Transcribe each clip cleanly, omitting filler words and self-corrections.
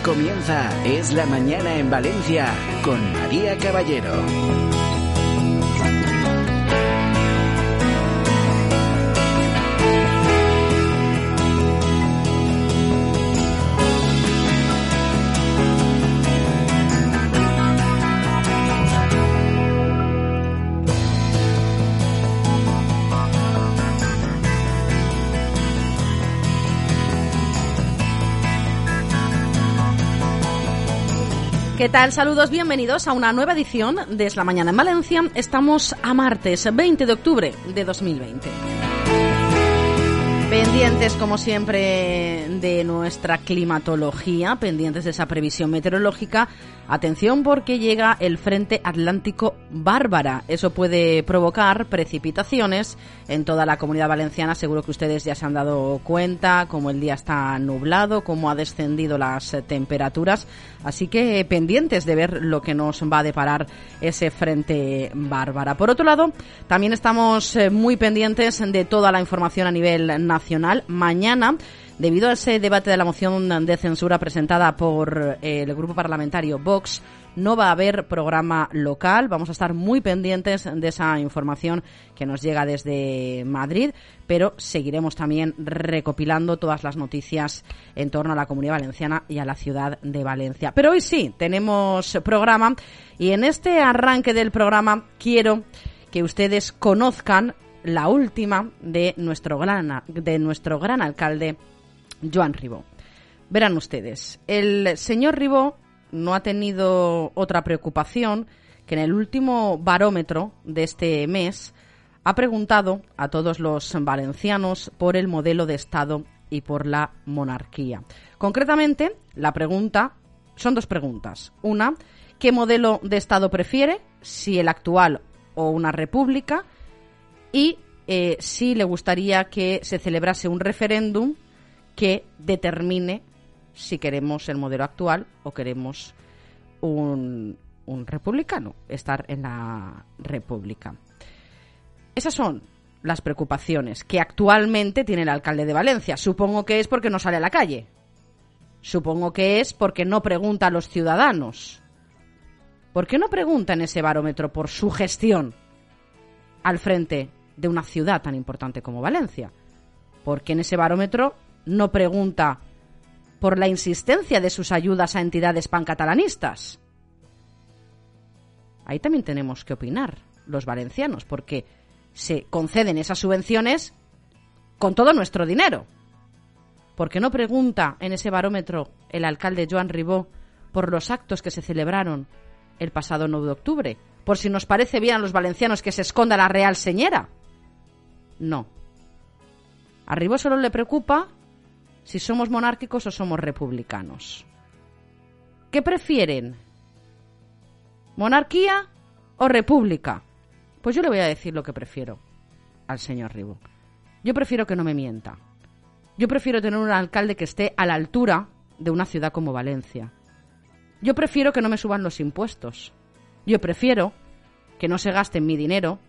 comienza Es la Mañana en Valencia con María Caballero. ¿Qué tal? Saludos, bienvenidos a una nueva edición de Es la Mañana en Valencia. Estamos a martes 20 de octubre de 2020. Pendientes, como siempre, de nuestra climatología, pendientes de esa previsión meteorológica. Atención, porque llega el Frente Atlántico Bárbara. Eso puede provocar precipitaciones en toda la Comunidad Valenciana. Seguro que ustedes ya se han dado cuenta cómo el día está nublado, cómo ha descendido las temperaturas. Así que pendientes de ver lo que nos va a deparar ese Frente Bárbara. Por otro lado, también estamos muy pendientes de toda la información a nivel nacional. Mañana, debido a ese debate de la moción de censura presentada por el grupo parlamentario Vox, no va a haber programa local. Vamos a estar muy pendientes de esa información que nos llega desde Madrid, pero seguiremos también recopilando todas las noticias en torno a la Comunidad Valenciana y a la ciudad de Valencia. Pero hoy sí, tenemos programa, y en este arranque del programa quiero que ustedes conozcan la última de nuestro gran alcalde, Joan Ribó. Verán ustedes, el señor Ribó no ha tenido otra preocupación que en el último barómetro de este mes ha preguntado a todos los valencianos por el modelo de Estado y por la monarquía. Concretamente, la pregunta son dos preguntas. Una, ¿qué modelo de Estado prefiere? Si el actual o una república. Y si le gustaría que se celebrase un referéndum que determine si queremos el modelo actual o queremos un republicano, estar en la república. Esas son las preocupaciones que actualmente tiene el alcalde de Valencia. Supongo que es porque no sale a la calle. Supongo que es porque no pregunta a los ciudadanos. ¿Por qué no pregunta en ese barómetro por su gestión al frente de una ciudad tan importante como Valencia? ¿Por qué en ese barómetro no pregunta por la insistencia de sus ayudas a entidades pancatalanistas? Ahí también tenemos que opinar los valencianos, porque se conceden esas subvenciones con todo nuestro dinero. ¿Por qué no pregunta en ese barómetro el alcalde Joan Ribó por los actos que se celebraron el pasado 9 de octubre? Por si nos parece bien a los valencianos que se esconda la Real Señera. No. A Ribó solo le preocupa si somos monárquicos o somos republicanos. ¿Qué prefieren? ¿Monarquía o república? Pues yo le voy a decir lo que prefiero al señor Ribó. Yo prefiero que no me mienta. Yo prefiero tener un alcalde que esté a la altura de una ciudad como Valencia. Yo prefiero que no me suban los impuestos. Yo prefiero que no se gaste mi dinero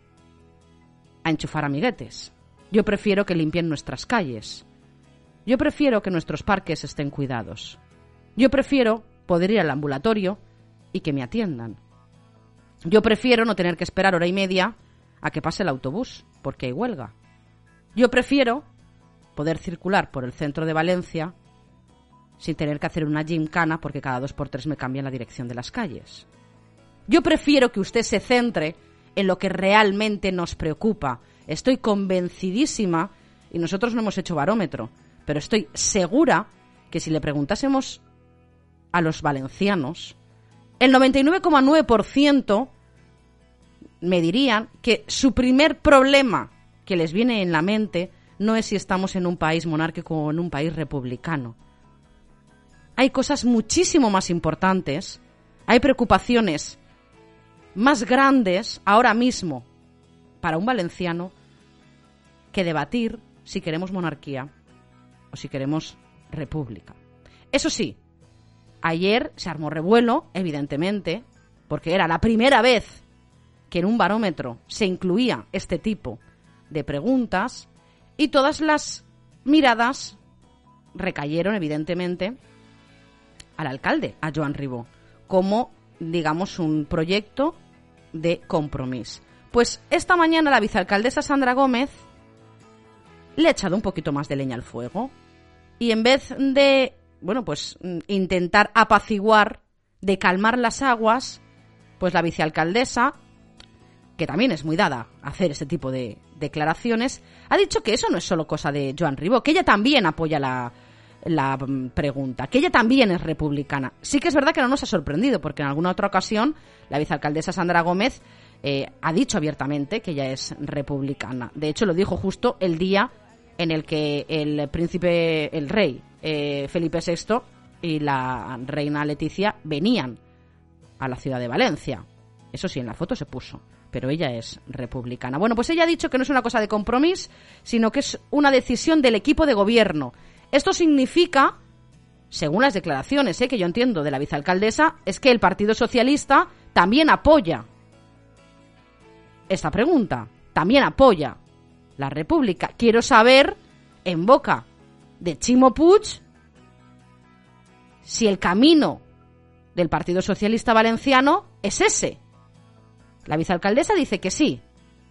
a enchufar amiguetes. Yo prefiero que limpien nuestras calles. Yo prefiero que nuestros parques estén cuidados. Yo prefiero poder ir al ambulatorio y que me atiendan. Yo prefiero no tener que esperar hora y media a que pase el autobús, porque hay huelga. Yo prefiero poder circular por el centro de Valencia sin tener que hacer una gincana porque cada 2x3 me cambian la dirección de las calles. Yo prefiero que usted se centre en lo que realmente nos preocupa. Estoy convencidísima, y nosotros no hemos hecho barómetro, pero estoy segura que si le preguntásemos a los valencianos, el 99,9% me dirían que su primer problema que les viene en la mente no es si estamos en un país monárquico o en un país republicano. Hay cosas muchísimo más importantes, hay preocupaciones más grandes ahora mismo para un valenciano que debatir si queremos monarquía o si queremos república. Eso sí, ayer se armó revuelo, evidentemente, porque era la primera vez que en un barómetro se incluía este tipo de preguntas y todas las miradas recayeron, evidentemente, al alcalde, a Joan Ribó, como, digamos, un proyecto de Compromís. Pues esta mañana la vicealcaldesa Sandra Gómez le ha echado un poquito más de leña al fuego y en vez de, bueno, pues intentar apaciguar, de calmar las aguas, pues la vicealcaldesa, que también es muy dada a hacer ese tipo de declaraciones, ha dicho que eso no es solo cosa de Joan Ribó, que ella también apoya la pregunta, que ella también es republicana. Sí que es verdad que no nos ha sorprendido, porque en alguna otra ocasión la vicealcaldesa Sandra Gómez ha dicho abiertamente que ella es republicana. De hecho, lo dijo justo el día en el que el rey Felipe VI y la reina Leticia venían a la ciudad de Valencia. Eso sí, en la foto se puso, pero ella es republicana. Bueno, pues ella ha dicho que no es una cosa de Compromís, sino que es una decisión del equipo de gobierno. Esto significa, según las declaraciones que yo entiendo de la vicealcaldesa, es que el Partido Socialista también apoya esta pregunta, también apoya la República. Quiero saber, en boca de Chimo Puig, si el camino del Partido Socialista Valenciano es ese. La vicealcaldesa dice que sí,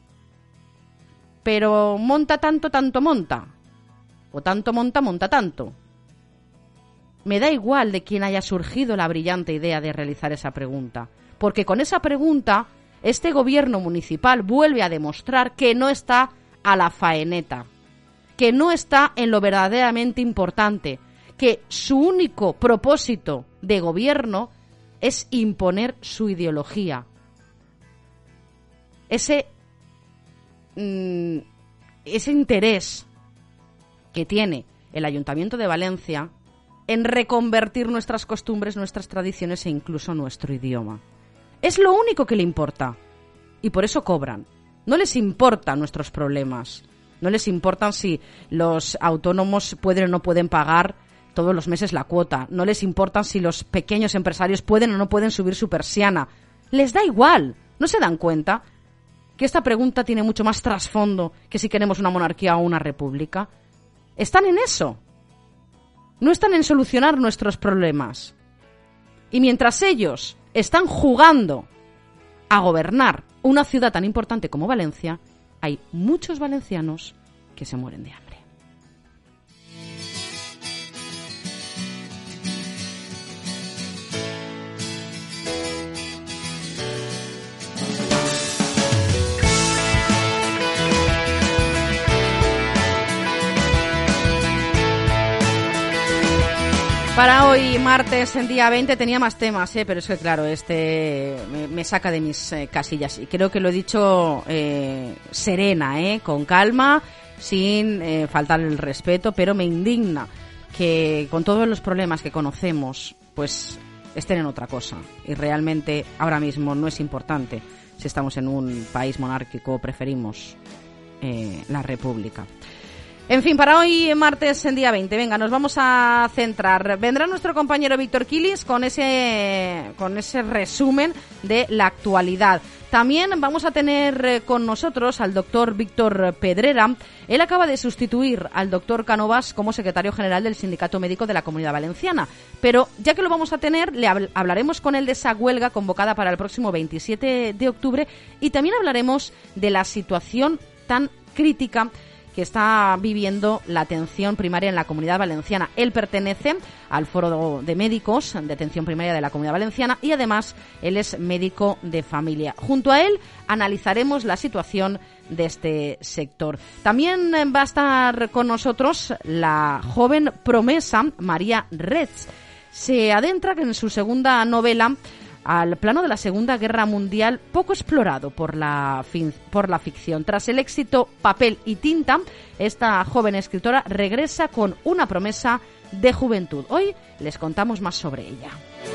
pero monta tanto monta, o tanto monta tanto. Me da igual de quién haya surgido la brillante idea de realizar esa pregunta, porque con esa pregunta este gobierno municipal vuelve a demostrar que no está a la faeneta, que no está en lo verdaderamente importante, que su único propósito de gobierno es imponer su ideología. Ese interés que tiene el Ayuntamiento de Valencia en reconvertir nuestras costumbres, nuestras tradiciones e incluso nuestro idioma. Es lo único que le importa. Y por eso cobran. No les importan nuestros problemas. No les importan si los autónomos pueden o no pueden pagar todos los meses la cuota. No les importan si los pequeños empresarios pueden o no pueden subir su persiana. Les da igual. ¿No se dan cuenta que esta pregunta tiene mucho más trasfondo que si queremos una monarquía o una república? Están en eso. No están en solucionar nuestros problemas. Y mientras ellos están jugando a gobernar una ciudad tan importante como Valencia, hay muchos valencianos que se mueren de hambre. Para hoy, martes, en día 20, tenía más temas, pero es que claro, me saca de mis casillas. Y creo que lo he dicho serena, con calma, sin faltar el respeto, pero me indigna que con todos los problemas que conocemos, pues estén en otra cosa. Y realmente ahora mismo no es importante si estamos en un país monárquico o preferimos la república. En fin, para hoy, martes, en día 20, venga, nos vamos a centrar. Vendrá nuestro compañero Víctor Quilis con ese resumen de la actualidad. También vamos a tener con nosotros al doctor Víctor Pedrera. Él acaba de sustituir al doctor Cánovas como secretario general del Sindicato Médico de la Comunidad Valenciana. Pero ya que lo vamos a tener, hablaremos con él de esa huelga convocada para el próximo 27 de octubre y también hablaremos de la situación tan crítica que está viviendo la atención primaria en la Comunidad Valenciana. Él pertenece al Foro de Médicos de Atención Primaria de la Comunidad Valenciana y además él es médico de familia. Junto a él analizaremos la situación de este sector. También va a estar con nosotros la joven promesa María Retz. Se adentra en su segunda novela al plano de la Segunda Guerra Mundial, poco explorado por la ficción. Tras el éxito Papel y Tinta, esta joven escritora regresa con una promesa de juventud. Hoy les contamos más sobre ella.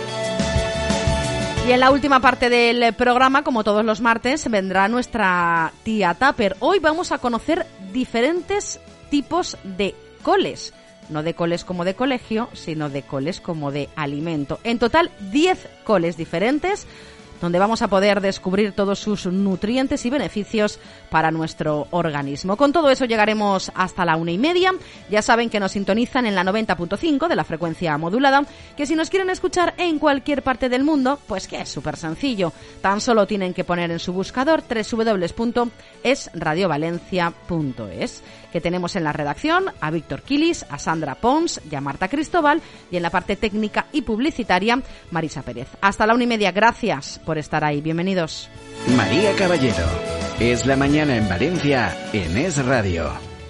Y en la última parte del programa, como todos los martes, vendrá nuestra tía Tupper. Hoy vamos a conocer diferentes tipos de coles. No de coles como de colegio, sino de coles como de alimento. En total, 10 coles diferentes, donde vamos a poder descubrir todos sus nutrientes y beneficios para nuestro organismo. Con todo eso llegaremos hasta la 1:30. Ya saben que nos sintonizan en la 90.5 de la frecuencia modulada, que si nos quieren escuchar en cualquier parte del mundo, pues que es súper sencillo. Tan solo tienen que poner en su buscador www.esradiovalencia.es. Que tenemos en la redacción a Víctor Quilis, a Sandra Pons y a Marta Cristóbal, y en la parte técnica y publicitaria Marisa Pérez. Hasta la 1:30. Gracias por estar ahí. Bienvenidos. María Caballero. Es la mañana en Valencia en Es Radio.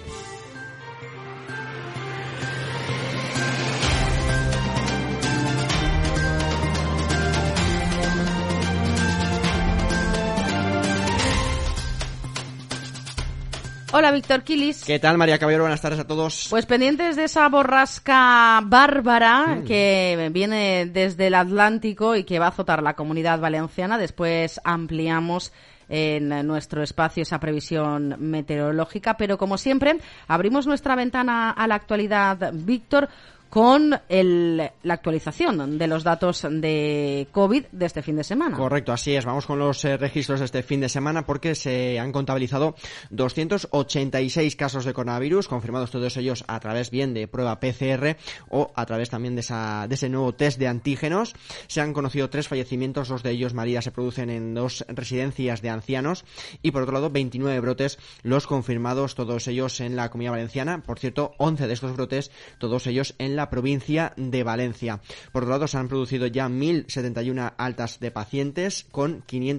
Hola, Víctor Quilis. ¿Qué tal, María Caballero? Buenas tardes a todos. Pues pendientes de esa borrasca bárbara que viene desde el Atlántico y que va a azotar la Comunidad Valenciana. Después ampliamos en nuestro espacio esa previsión meteorológica, pero como siempre abrimos nuestra ventana a la actualidad, Víctor, con la actualización de los datos de COVID de este fin de semana. Correcto, así es. Vamos con los registros de este fin de semana porque se han contabilizado 286 casos de coronavirus, confirmados todos ellos a través bien de prueba PCR o a través también de ese nuevo test de antígenos. Se han conocido 3 fallecimientos, 2 de ellos, María, se producen en 2 residencias de ancianos y por otro lado 29 brotes, los confirmados todos ellos en la Comunidad Valenciana. Por cierto, 11 de estos brotes, todos ellos en la provincia de Valencia. Por otro lado, se han producido ya 1.071 altas de pacientes con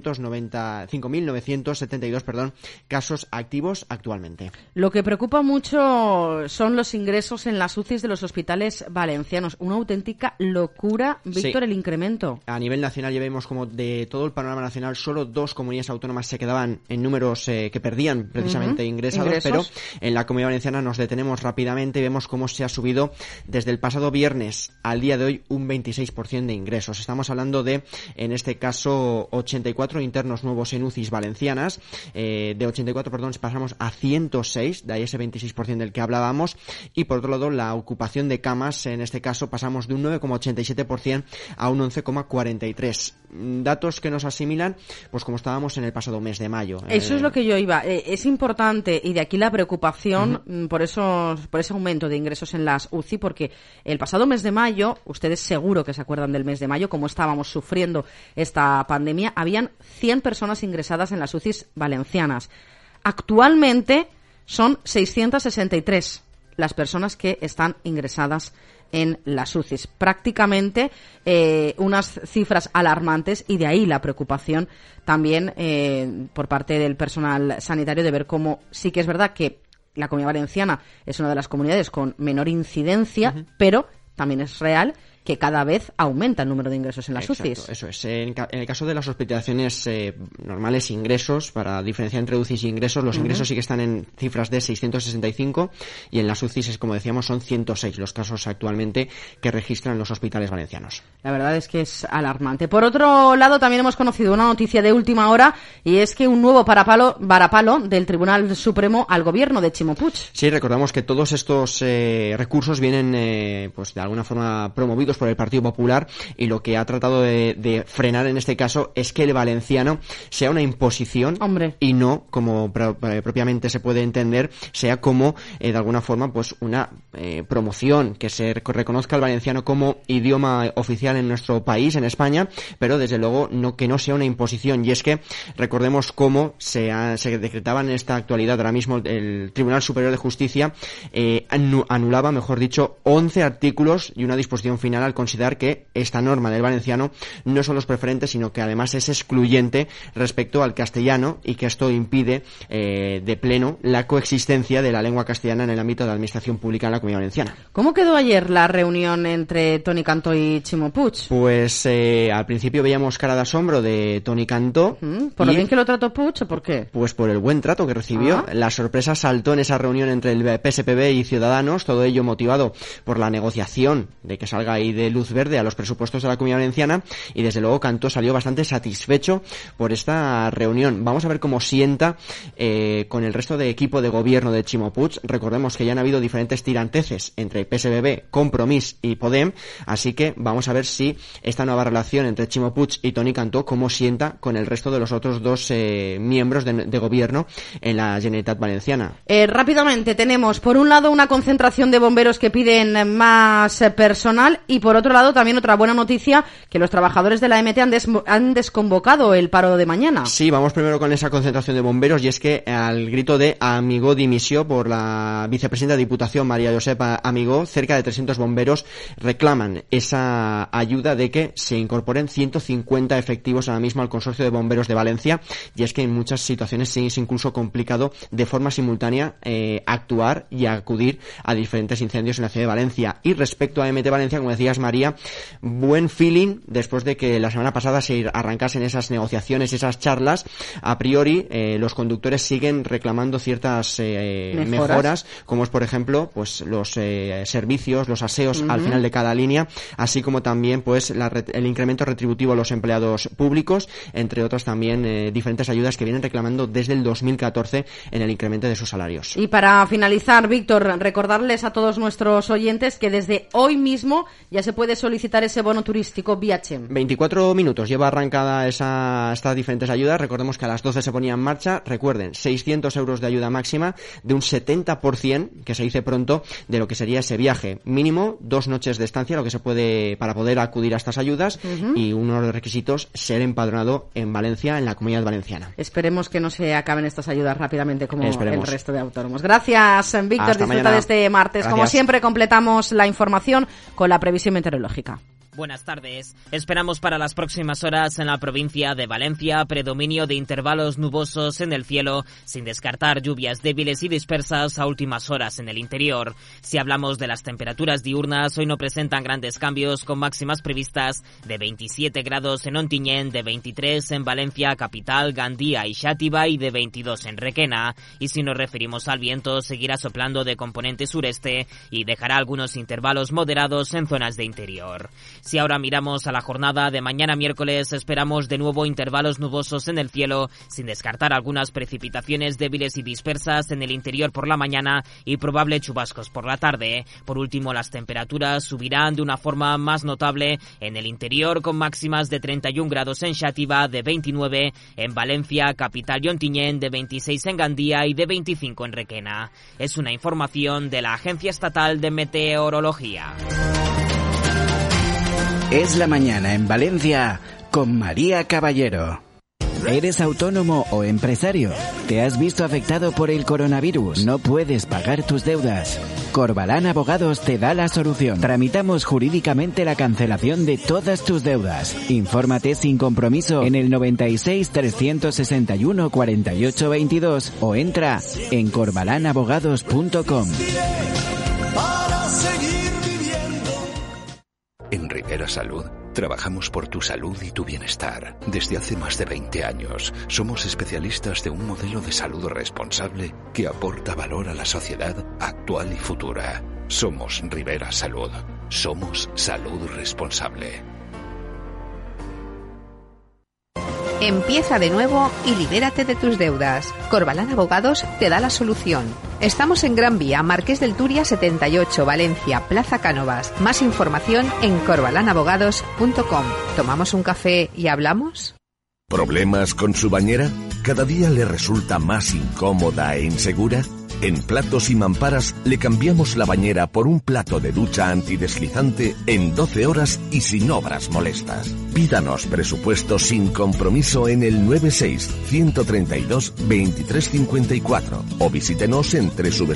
5.972 casos activos actualmente. Lo que preocupa mucho son los ingresos en las UCIs de los hospitales valencianos. Una auténtica locura, Víctor, sí. El incremento. A nivel nacional ya vemos como de todo el panorama nacional solo 2 comunidades autónomas se quedaban en números que perdían precisamente ingresos, pero en la Comunidad Valenciana nos detenemos rápidamente y vemos cómo se ha subido desde el pasado viernes al día de hoy un 26% de ingresos. Estamos hablando de, en este caso, 84 internos nuevos en UCIs valencianas. De 84, pasamos a 106, de ahí ese 26% del que hablábamos. Y por otro lado, la ocupación de camas, en este caso, pasamos de un 9,87% a un 11,43%. Datos que nos asimilan, pues como estábamos en el pasado mes de mayo. Eso es lo que yo iba. Es importante, y de aquí la preocupación por ese aumento de ingresos en las UCI, porque el pasado mes de mayo, ustedes seguro que se acuerdan del mes de mayo, como estábamos sufriendo esta pandemia, habían 100 personas ingresadas en las UCIs valencianas. Actualmente son 663 las personas que están ingresadas en las UCIs. Prácticamente unas cifras alarmantes, y de ahí la preocupación también por parte del personal sanitario de ver cómo sí que es verdad que la Comunidad Valenciana es una de las comunidades con menor incidencia, pero también es real que cada vez aumenta el número de ingresos en las UCIs. Eso es. En el caso de las hospitalizaciones normales, ingresos, para diferenciar entre UCIs y ingresos, los ingresos sí que están en cifras de 665 y en las UCIs, como decíamos, son 106 los casos actualmente que registran los hospitales valencianos. La verdad es que es alarmante. Por otro lado, también hemos conocido una noticia de última hora, y es que un nuevo varapalo del Tribunal Supremo al gobierno de Ximo Puig. Sí, recordamos que todos estos recursos vienen pues de alguna forma promovidos por el Partido Popular, y lo que ha tratado de frenar en este caso es que el valenciano sea una imposición. Hombre. Y no, como propiamente se puede entender, sea como de alguna forma pues una promoción, que se reconozca el valenciano como idioma oficial en nuestro país, en España, pero desde luego que no sea una imposición. Y es que recordemos cómo se decretaba en esta actualidad. Ahora mismo el Tribunal Superior de Justicia anulaba, mejor dicho, 11 artículos y una disposición final al considerar que esta norma del valenciano no son los preferentes, sino que además es excluyente respecto al castellano, y que esto impide de pleno la coexistencia de la lengua castellana en el ámbito de la administración pública en la Comunidad Valenciana. ¿Cómo quedó ayer la reunión entre Toni Cantó y Ximo Puig? Pues al principio veíamos cara de asombro de Toni Cantó. ¿Por lo bien que lo trató Puig o por qué? Pues por el buen trato que recibió. La sorpresa saltó en esa reunión entre el PSPB y Ciudadanos, todo ello motivado por la negociación de que salga ahí de luz verde a los presupuestos de la Comunidad Valenciana, y desde luego Cantó salió bastante satisfecho por esta reunión. Vamos a ver cómo sienta con el resto de equipo de gobierno de Ximo Puig. Recordemos que ya han habido diferentes tiranteces entre PSBB, Compromís y Podem, así que vamos a ver si esta nueva relación entre Ximo Puig y Toni Cantó cómo sienta con el resto de los otros dos miembros de gobierno en la Generalitat Valenciana. Rápidamente tenemos por un lado una concentración de bomberos que piden más personal, y por otro lado también otra buena noticia, que los trabajadores de la MT han desconvocado el paro de mañana. Sí, vamos primero con esa concentración de bomberos, y es que al grito de Amigó dimisión por la vicepresidenta de Diputación María Josepa Amigó, cerca de 300 bomberos reclaman esa ayuda de que se incorporen 150 efectivos ahora mismo al Consorcio de Bomberos de Valencia, y es que en muchas situaciones sí es incluso complicado de forma simultánea actuar y acudir a diferentes incendios en la ciudad de Valencia. Y respecto a MT Valencia, como decías, María, buen feeling después de que la semana pasada se arrancasen esas negociaciones, esas charlas. A priori los conductores siguen reclamando ciertas mejoras, como es por ejemplo pues los servicios, los aseos al final de cada línea, así como también pues el incremento retributivo a los empleados públicos, entre otras también diferentes ayudas que vienen reclamando desde el 2014 en el incremento de sus salarios. Y para finalizar, Víctor, recordarles a todos nuestros oyentes que desde hoy mismo ya se puede solicitar ese bono turístico vía CHEM. 24 minutos lleva arrancada estas diferentes ayudas. Recordemos que a las 12 se ponía en marcha. Recuerden, 600 euros de ayuda máxima de un 70%, que se dice pronto, de lo que sería ese viaje. Mínimo 2 noches de estancia, lo que se puede para poder acudir a estas ayudas, y uno de los requisitos, ser empadronado en Valencia, en la Comunidad Valenciana. Esperemos que no se acaben estas ayudas rápidamente como el resto de autónomos. Gracias, Víctor. Hasta disfruta mañana. de este martes. Gracias. Como siempre, completamos la información con la previsión meteorológica. Buenas tardes. Esperamos para las próximas horas en la provincia de Valencia predominio de intervalos nubosos en el cielo, sin descartar lluvias débiles y dispersas a últimas horas en el interior. Si hablamos de las temperaturas diurnas, hoy no presentan grandes cambios, con máximas previstas de 27 grados en Ontinyent, de 23 en Valencia capital, Gandía y Xàtiva, y de 22 en Requena. Y si nos referimos al viento, seguirá soplando de componente sureste y dejará algunos intervalos moderados en zonas de interior. Si ahora miramos a la jornada de mañana miércoles, esperamos de nuevo intervalos nubosos en el cielo, sin descartar algunas precipitaciones débiles y dispersas en el interior por la mañana y probable chubascos por la tarde. Por último, las temperaturas subirán de una forma más notable en el interior, con máximas de 31 grados en Xàtiva, de 29 en Valencia capital y Ontinyent, de 26 en Gandía y de 25 en Requena. Es una información de la Agencia Estatal de Meteorología. Es la mañana en Valencia con María Caballero. ¿Eres autónomo o empresario? ¿Te has visto afectado por el coronavirus? ¿No puedes pagar tus deudas? Corbalán Abogados te da la solución. Tramitamos jurídicamente la cancelación de todas tus deudas. Infórmate sin compromiso en el 96 361 48 22 o entra en corbalanabogados.com. En Rivera Salud trabajamos por tu salud y tu bienestar. Desde hace más de 20 años somos especialistas de un modelo de salud responsable que aporta valor a la sociedad actual y futura. Somos Rivera Salud. Somos salud responsable. Empieza de nuevo y libérate de tus deudas. Corbalán Abogados te da la solución. Estamos en Gran Vía, Marqués del Turia 78, Valencia, Plaza Cánovas. Más información en corbalanabogados.com. ¿Tomamos un café y hablamos? ¿Problemas con su bañera? ¿Cada día le resulta más incómoda e insegura? En Platos y Mamparas le cambiamos la bañera por un plato de ducha antideslizante en 12 horas y sin obras molestas. Pídanos presupuesto sin compromiso en el 96-132-2354 o visítenos en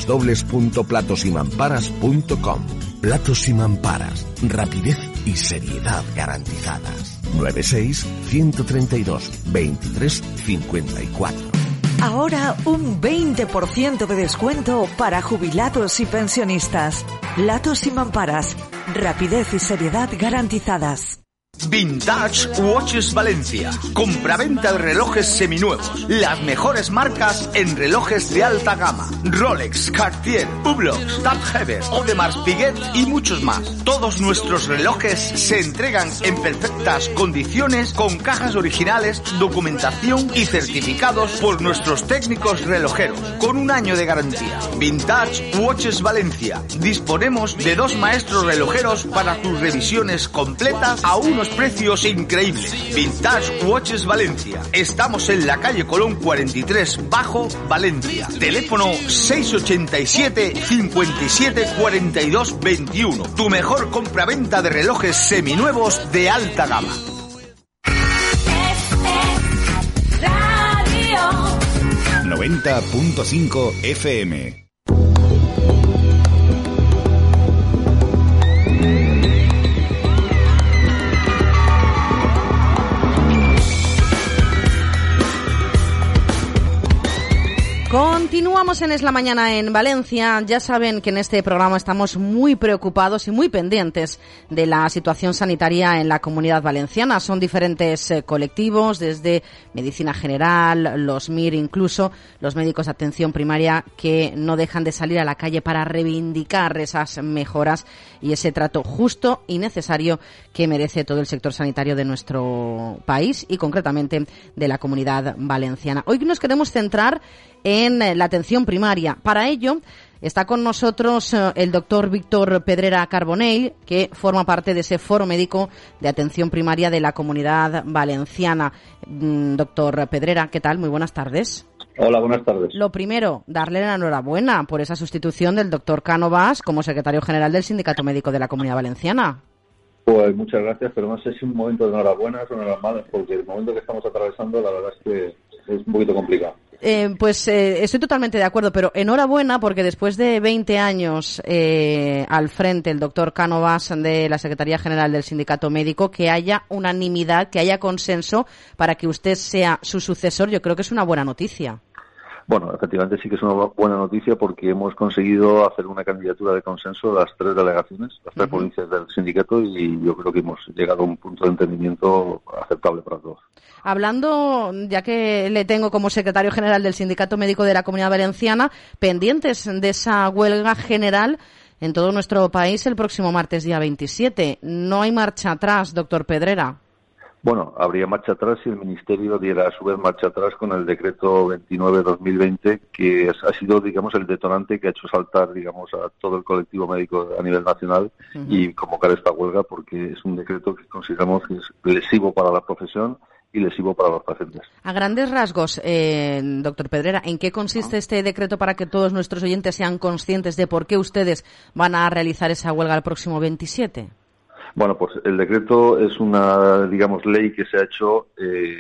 www.platosymamparas.com. Platos y Mamparas, rapidez y seriedad garantizadas. 96-132-2354. Ahora un 20% de descuento para jubilados y pensionistas. Platos y Mamparas, rapidez y seriedad garantizadas. Vintage Watches Valencia. Compraventa de relojes seminuevos. Las mejores marcas en relojes de alta gama. Rolex, Cartier, Hublot, Tag Heuer, Audemars Piguet y muchos más. Todos nuestros relojes se entregan en perfectas condiciones con cajas originales, documentación y certificados por nuestros técnicos relojeros, con un año de garantía. Vintage Watches Valencia. Disponemos de 2 maestros relojeros para tus revisiones completas a unos precios increíbles. Vintage Watches Valencia. Estamos en la calle Colón 43 Bajo, Valencia. Teléfono 687 57 42 21. Tu mejor compraventa de relojes seminuevos de alta gama. 90.5 FM. Continuamos en Es la Mañana en Valencia. Ya saben que en este programa estamos muy preocupados y muy pendientes de la situación sanitaria en la Comunidad Valenciana. Son diferentes colectivos, desde Medicina General, los MIR, incluso los médicos de atención primaria, que no dejan de salir a la calle para reivindicar esas mejoras y ese trato justo y necesario que merece todo el sector sanitario de nuestro país y concretamente de la Comunidad Valenciana. Hoy nos queremos centrar en la atención primaria. Para ello está con nosotros el doctor Víctor Pedrera Carbonell, que forma parte de ese foro médico de atención primaria de la Comunidad Valenciana. Doctor Pedrera, ¿qué tal? Muy buenas tardes. Hola, buenas tardes. Lo primero, darle la enhorabuena por esa sustitución del doctor Cánovas como secretario general del Sindicato Médico de la Comunidad Valenciana. Pues muchas gracias, pero no sé si un momento de enhorabuena o enhorabuena, porque el momento que estamos atravesando, la verdad es que es un poquito complicado. Estoy totalmente de acuerdo, pero enhorabuena porque después de 20 años al frente el doctor Cánovas de la Secretaría General del Sindicato Médico, que haya unanimidad, que haya consenso para que usted sea su sucesor, yo creo que es una buena noticia. Bueno, efectivamente sí que es una buena noticia porque hemos conseguido hacer una candidatura de consenso de las 3 delegaciones, las 3 provincias del sindicato, y yo creo que hemos llegado a un punto de entendimiento aceptable para todos. Hablando, ya que le tengo como secretario general del Sindicato Médico de la Comunidad Valenciana, pendientes de esa huelga general en todo nuestro país el próximo martes día 27. No hay marcha atrás, doctor Pedrera. Bueno, habría marcha atrás si el Ministerio diera a su vez marcha atrás con el decreto 29/2020, que ha sido, digamos, el detonante que ha hecho saltar, digamos, a todo el colectivo médico a nivel nacional y convocar esta huelga, porque es un decreto que consideramos que es lesivo para la profesión y lesivo para los pacientes. A grandes rasgos, doctor Pedrera, ¿en qué consiste este decreto para que todos nuestros oyentes sean conscientes de por qué ustedes van a realizar esa huelga el próximo 27? Bueno, pues el decreto es una, digamos, ley que se ha hecho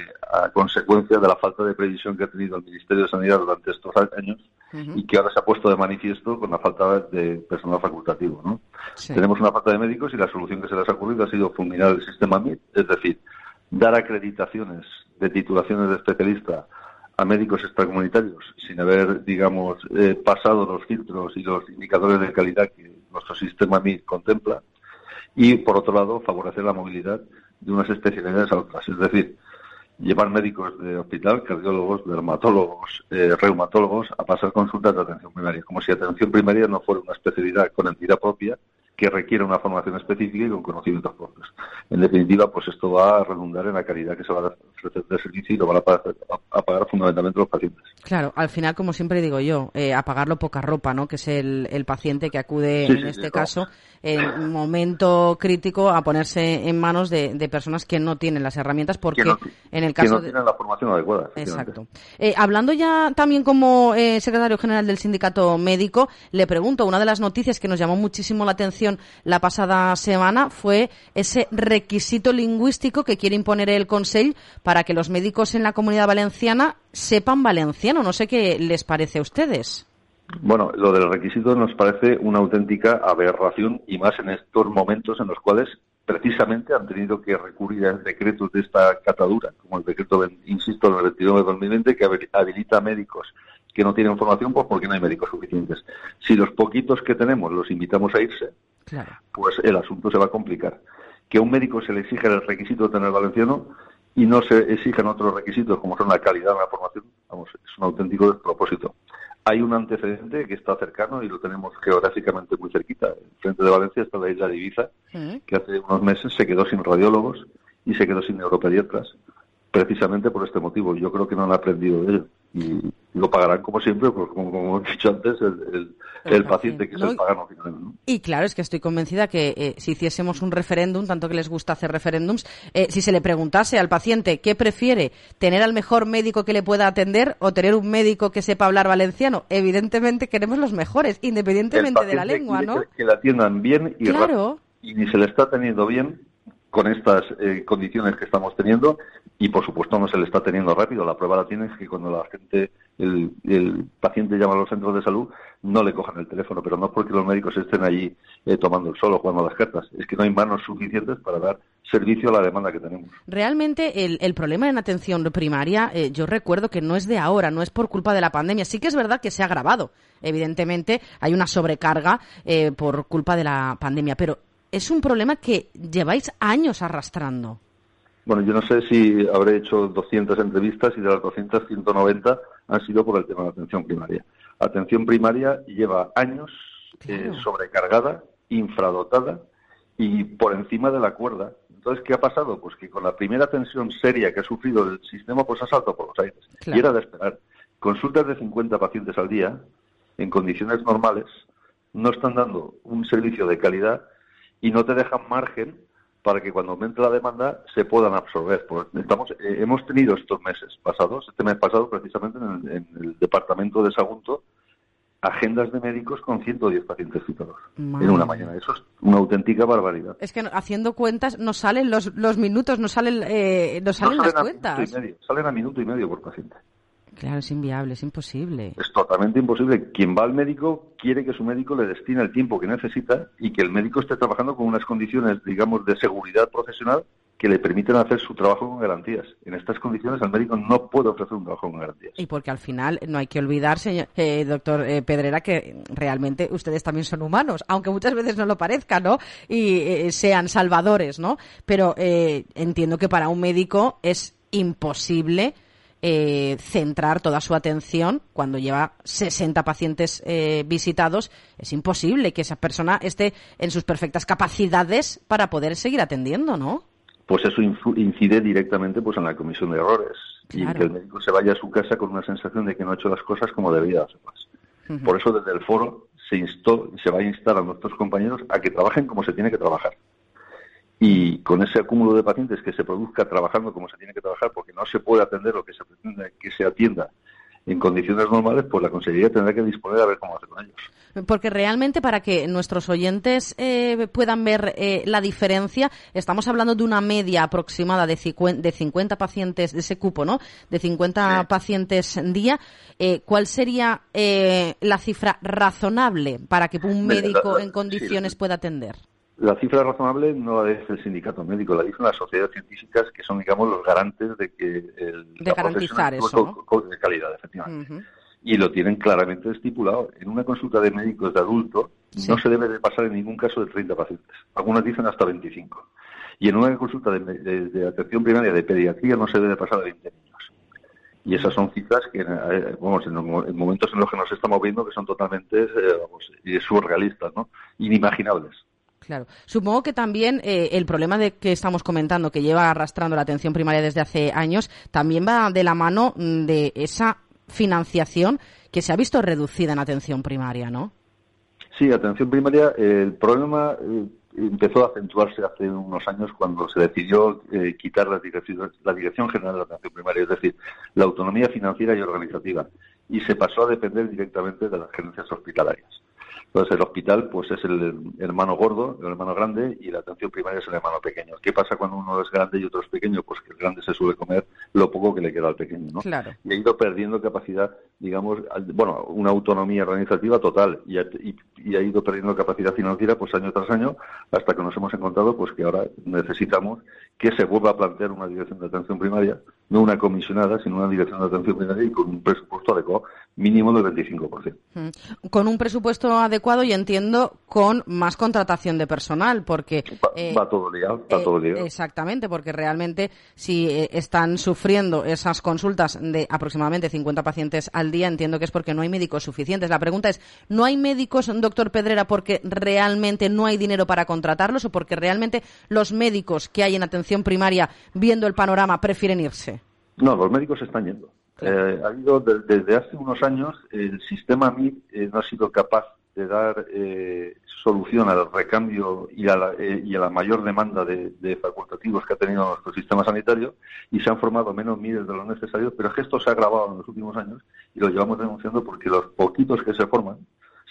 a consecuencia de la falta de previsión que ha tenido el Ministerio de Sanidad durante estos años y que ahora se ha puesto de manifiesto con la falta de personal facultativo, ¿no? Sí. Tenemos una falta de médicos y la solución que se les ha ocurrido ha sido fulminar el sistema MIR, es decir, dar acreditaciones de titulaciones de especialista a médicos extracomunitarios sin haber, digamos, pasado los filtros y los indicadores de calidad que nuestro sistema MIR contempla. Y, por otro lado, favorecer la movilidad de unas especialidades a otras. Es decir, llevar médicos de hospital, cardiólogos, dermatólogos, reumatólogos, a pasar consultas de atención primaria. Como si atención primaria no fuera una especialidad con entidad propia que requiere una formación específica y con conocimientos propios. En definitiva, pues esto va a redundar en la calidad que se va a ofrecer de servicio y lo van a pagar fundamentalmente los pacientes. Claro, al final, como siempre digo yo, a pagarlo poca ropa, ¿no? Que es el paciente que acude, en este caso, en un momento crítico, a ponerse en manos de personas que no tienen las herramientas, porque en el caso que no tienen la formación adecuada. Exacto. Hablando ya también como secretario general del Sindicato Médico, le pregunto, una de las noticias que nos llamó muchísimo la atención la pasada semana fue ese requisito lingüístico que quiere imponer el Consell para que los médicos en la Comunidad Valenciana sepan valenciano. No sé qué les parece a ustedes. Bueno, lo del requisito nos parece una auténtica aberración, y más en estos momentos en los cuales precisamente han tenido que recurrir a decretos de esta catadura, como el decreto, insisto, del 29/2020, que habilita a médicos que no tienen formación, pues porque no hay médicos suficientes. Si los poquitos que tenemos los invitamos a irse, claro, pues el asunto se va a complicar. que a un médico se le exige el requisito de tener valenciano y no se exigen otros requisitos como son la calidad de la formación, vamos, es un auténtico despropósito. Hay un antecedente que está cercano y lo tenemos geográficamente muy cerquita. Frente de Valencia está la isla de Ibiza, que hace unos meses se quedó sin radiólogos y se quedó sin neuropediatras, precisamente por este motivo. Yo creo que no han aprendido de ello. Y lo pagarán como siempre, pues como he dicho antes, el paciente, que es el pagano final, ¿no? Y claro, es que estoy convencida que si hiciésemos un referéndum, tanto que les gusta hacer referéndums, si se le preguntase al paciente qué prefiere, tener al mejor médico que le pueda atender o tener un médico que sepa hablar valenciano, evidentemente queremos los mejores, independientemente de la lengua, ¿no? Que le atiendan bien y rápido, y ni se le está teniendo bien con estas condiciones que estamos teniendo, y por supuesto no se le está teniendo rápido. La prueba la tiene es que cuando la gente, el paciente llama a los centros de salud, no le cojan el teléfono, pero no es porque los médicos estén allí tomando el sol o jugando las cartas, es que no hay manos suficientes para dar servicio a la demanda que tenemos. Realmente el problema en atención primaria, yo recuerdo que no es de ahora, no es por culpa de la pandemia. Sí que es verdad que se ha agravado. Evidentemente hay una sobrecarga por culpa de la pandemia, pero es un problema que lleváis años arrastrando. Bueno, yo no sé si habré hecho 200 entrevistas y de las 200, 190 han sido por el tema de atención primaria. Atención primaria lleva años sobrecargada, infradotada y por encima de la cuerda. Entonces, ¿qué ha pasado? Pues que con la primera tensión seria que ha sufrido el sistema, pues ha saltado por los aires. Claro. Y era de esperar. Consultas de 50 pacientes al día, en condiciones normales, no están dando un servicio de calidad y no te dejan margen para que cuando aumente la demanda se puedan absorber. Pues hemos tenido estos meses pasados, este mes pasado precisamente en el departamento de Sagunto, agendas de médicos con 110 pacientes citados en una mañana. Eso es una auténtica barbaridad. Es que haciendo cuentas no salen los minutos, no salen las cuentas. Salen a minuto y medio por paciente. Claro, es inviable, es imposible. Es totalmente imposible. Quien va al médico quiere que su médico le destine el tiempo que necesita y que el médico esté trabajando con unas condiciones, digamos, de seguridad profesional que le permiten hacer su trabajo con garantías. En estas condiciones el médico no puede ofrecer un trabajo con garantías. Y porque al final no hay que olvidar, doctor Pedrera, que realmente ustedes también son humanos, aunque muchas veces no lo parezca, ¿no? Y sean salvadores, ¿no? Pero entiendo que para un médico es imposible centrar toda su atención cuando lleva 60 pacientes visitados. Es imposible que esa persona esté en sus perfectas capacidades para poder seguir atendiendo, ¿no? Pues eso incide directamente pues en la comisión de errores. Claro. Y que el médico se vaya a su casa con una sensación de que no ha hecho las cosas como debía hacerlas. Uh-huh. Por eso desde el foro se va a instar a nuestros compañeros a que trabajen como se tiene que trabajar. Y con ese acúmulo de pacientes que se produzca trabajando como se tiene que trabajar, porque no se puede atender lo que se pretende que se atienda en condiciones normales, pues la Consejería tendrá que disponer a ver cómo hacer con ellos. Porque realmente, para que nuestros oyentes puedan ver la diferencia, estamos hablando de una media aproximada de 50 pacientes, de ese cupo, ¿no? De 50 pacientes día. ¿Cuál sería la cifra razonable para que un médico en condiciones pueda atender? La cifra razonable no la dice el sindicato médico, la dicen las sociedades científicas, que son, digamos, los garantes de que de garantizar eso, ¿no? De calidad, efectivamente. Uh-huh. Y lo tienen claramente estipulado. En una consulta de médicos de adulto no se debe de pasar en ningún caso de 30 pacientes. Algunos dicen hasta 25. Y en una consulta de atención primaria de pediatría no se debe de pasar de 20 niños. Y esas son cifras que, en momentos en los que nos estamos viendo, que son totalmente surrealistas, ¿no? Inimaginables. Claro. Supongo que también el problema de que estamos comentando, que lleva arrastrando la atención primaria desde hace años, también va de la mano de esa financiación que se ha visto reducida en atención primaria, ¿no? Sí, atención primaria, el problema empezó a acentuarse hace unos años cuando se decidió quitar la Dirección General de Atención Primaria, es decir, la autonomía financiera y organizativa, y se pasó a depender directamente de las gerencias hospitalarias. Entonces el hospital pues es el hermano gordo, el hermano grande, y la atención primaria es el hermano pequeño. ¿Qué pasa cuando uno es grande y otro es pequeño? Pues que el grande se suele comer lo poco que le queda al pequeño, ¿no? Claro. Y ha ido perdiendo capacidad, digamos, una autonomía organizativa total, y ha ido perdiendo capacidad financiera pues año tras año, hasta que nos hemos encontrado pues que ahora necesitamos que se vuelva a plantear una dirección de atención primaria, no una comisionada, sino una dirección de atención primaria y con un presupuesto adecuado. mínimo del 25%. Con un presupuesto adecuado y entiendo con más contratación de personal, porque... Va todo liado, Exactamente, porque realmente si están sufriendo esas consultas de aproximadamente 50 pacientes al día, entiendo que es porque no hay médicos suficientes. La pregunta es, ¿no hay médicos, doctor Pedrera, porque realmente no hay dinero para contratarlos o porque realmente los médicos que hay en atención primaria, viendo el panorama, prefieren irse? No, los médicos se están yendo. Ha habido desde hace unos años el sistema MIR no ha sido capaz de dar solución al recambio y a la mayor demanda de facultativos que ha tenido nuestro sistema sanitario, y se han formado menos MIR de lo necesario, pero es que esto se ha agravado en los últimos años y lo llevamos denunciando porque los poquitos que se forman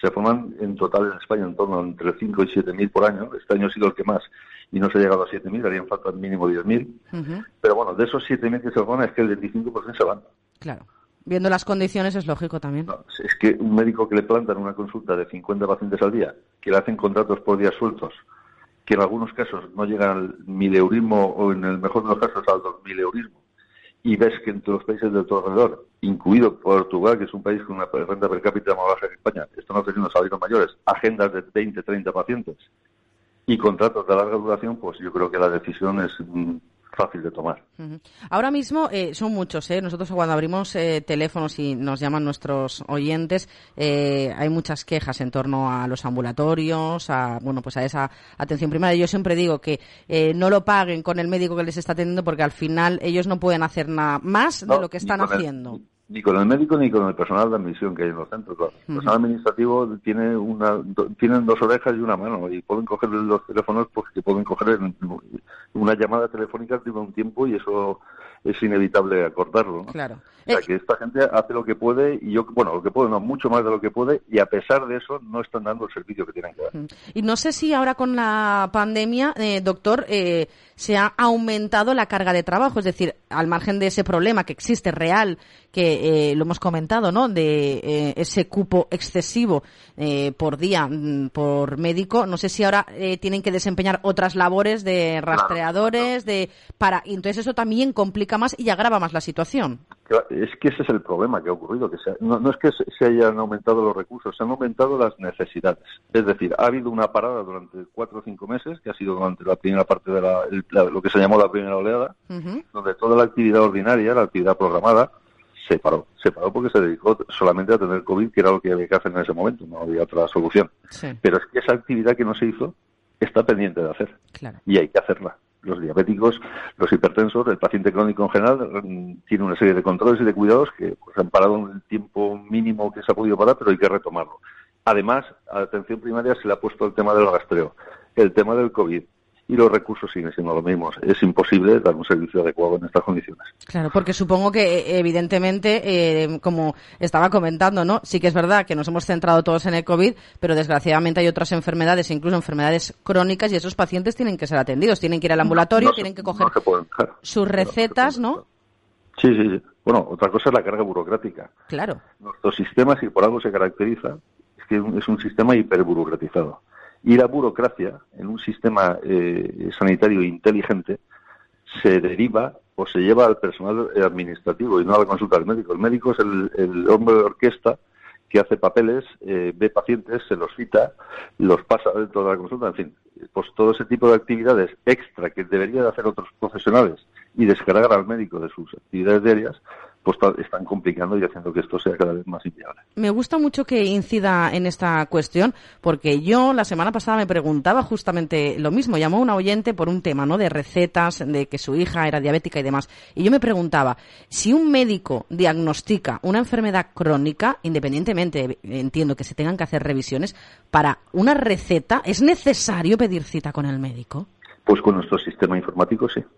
en total en España en torno a entre 5 y 7.000 por año. Este año ha sido el que más y no se ha llegado a 7.000, harían falta al mínimo 10.000. Pero bueno, de esos 7.000 que se forman es que el 25% se van. Claro. Viendo las condiciones es lógico también. No, es que un médico que le plantan una consulta de 50 pacientes al día, que le hacen contratos por días sueltos, que en algunos casos no llegan al 1.000eurismo o en el mejor de los casos al 2.000eurismo, y ves que entre los países de todo alrededor, incluido Portugal, que es un país con una renta per cápita más baja que España, están ofreciendo salarios mayores, agendas de 20, 30 pacientes y contratos de larga duración, pues yo creo que la decisión es fácil de tomar. Ahora mismo son muchos, nosotros cuando abrimos teléfonos y nos llaman nuestros oyentes, hay muchas quejas en torno a los ambulatorios, a esa atención primaria. Yo siempre digo que no lo paguen con el médico que les está atendiendo, porque al final ellos no pueden hacer nada más de lo que están haciendo. Ni con el médico ni con el personal de admisión que hay en los centros. El personal administrativo tienen 2 orejas y una mano, y pueden coger los teléfonos porque pueden coger una llamada telefónica de un tiempo, y eso es inevitable acordarlo, ¿no? Claro. O sea, que esta gente hace lo que puede, y lo que puede no, mucho más de lo que puede, y a pesar de eso no están dando el servicio que tienen que dar. Y no sé si ahora con la pandemia, doctor, se ha aumentado la carga de trabajo, es decir, al margen de ese problema que existe real, que lo hemos comentado, ¿no?, de ese cupo excesivo por día por médico, no sé si ahora tienen que desempeñar otras labores de rastreadores, y entonces eso también complica más y agrava más la situación. Es que ese es el problema que ha ocurrido, que no es que se hayan aumentado los recursos, se han aumentado las necesidades. Es decir, ha habido una parada durante 4 o 5 meses, que ha sido durante la primera parte de lo que se llamó la primera oleada, donde toda la actividad ordinaria, la actividad programada, se paró porque se dedicó solamente a atender COVID, que era lo que había que hacer en ese momento, no había otra solución. Sí. Pero es que esa actividad que no se hizo está pendiente de hacer, claro, y hay que hacerla. Los diabéticos, los hipertensos, el paciente crónico en general tiene una serie de controles y de cuidados que pues, han parado en el tiempo mínimo que se ha podido parar, pero hay que retomarlo. Además, a la atención primaria se le ha puesto el tema del rastreo, el tema del COVID, y los recursos siguen siendo los mismos. Es imposible dar un servicio adecuado en estas condiciones. Claro, porque supongo que evidentemente, como estaba comentando, ¿no?, sí que es verdad que nos hemos centrado todos en el COVID, pero desgraciadamente hay otras enfermedades, incluso enfermedades crónicas, y esos pacientes tienen que ser atendidos, tienen que ir al ambulatorio, tienen que coger sus recetas, ¿no? Sí. Bueno, otra cosa es la carga burocrática. Claro. Nuestro sistema, si por algo se caracteriza, es que es un sistema hiperburocratizado. Y la burocracia, en un sistema sanitario inteligente, se deriva o se lleva al personal administrativo y no a la consulta del médico. El médico es el hombre de orquesta que hace papeles, ve pacientes, se los cita, los pasa dentro de la consulta, en fin, pues todo ese tipo de actividades extra que deberían de hacer otros profesionales y descargar al médico de sus actividades diarias, pues están complicando y haciendo que esto sea cada vez más inviable. Me gusta mucho que incida en esta cuestión, porque yo la semana pasada me preguntaba justamente lo mismo. Llamó una oyente por un tema, ¿no?, de recetas, de que su hija era diabética y demás. Y yo me preguntaba, si un médico diagnostica una enfermedad crónica, independientemente, entiendo que se tengan que hacer revisiones, para una receta, ¿es necesario pedir cita con el médico? Pues con nuestro sistema informático sí.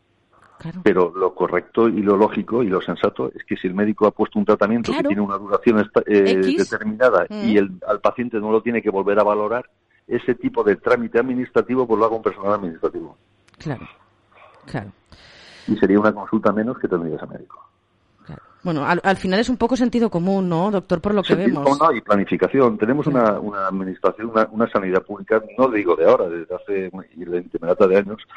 Claro. Pero lo correcto y lo lógico y lo sensato es que si el médico ha puesto un tratamiento que tiene una duración determinada y al paciente no lo tiene que volver a valorar, ese tipo de trámite administrativo pues lo haga un personal administrativo. Claro. Y sería una consulta menos que tendría ese médico. Claro. Bueno, al final es un poco sentido común, ¿no, doctor? Por lo que vemos. No, y planificación. Tenemos una administración, una sanidad pública, no digo de ahora, desde hace 20 de años,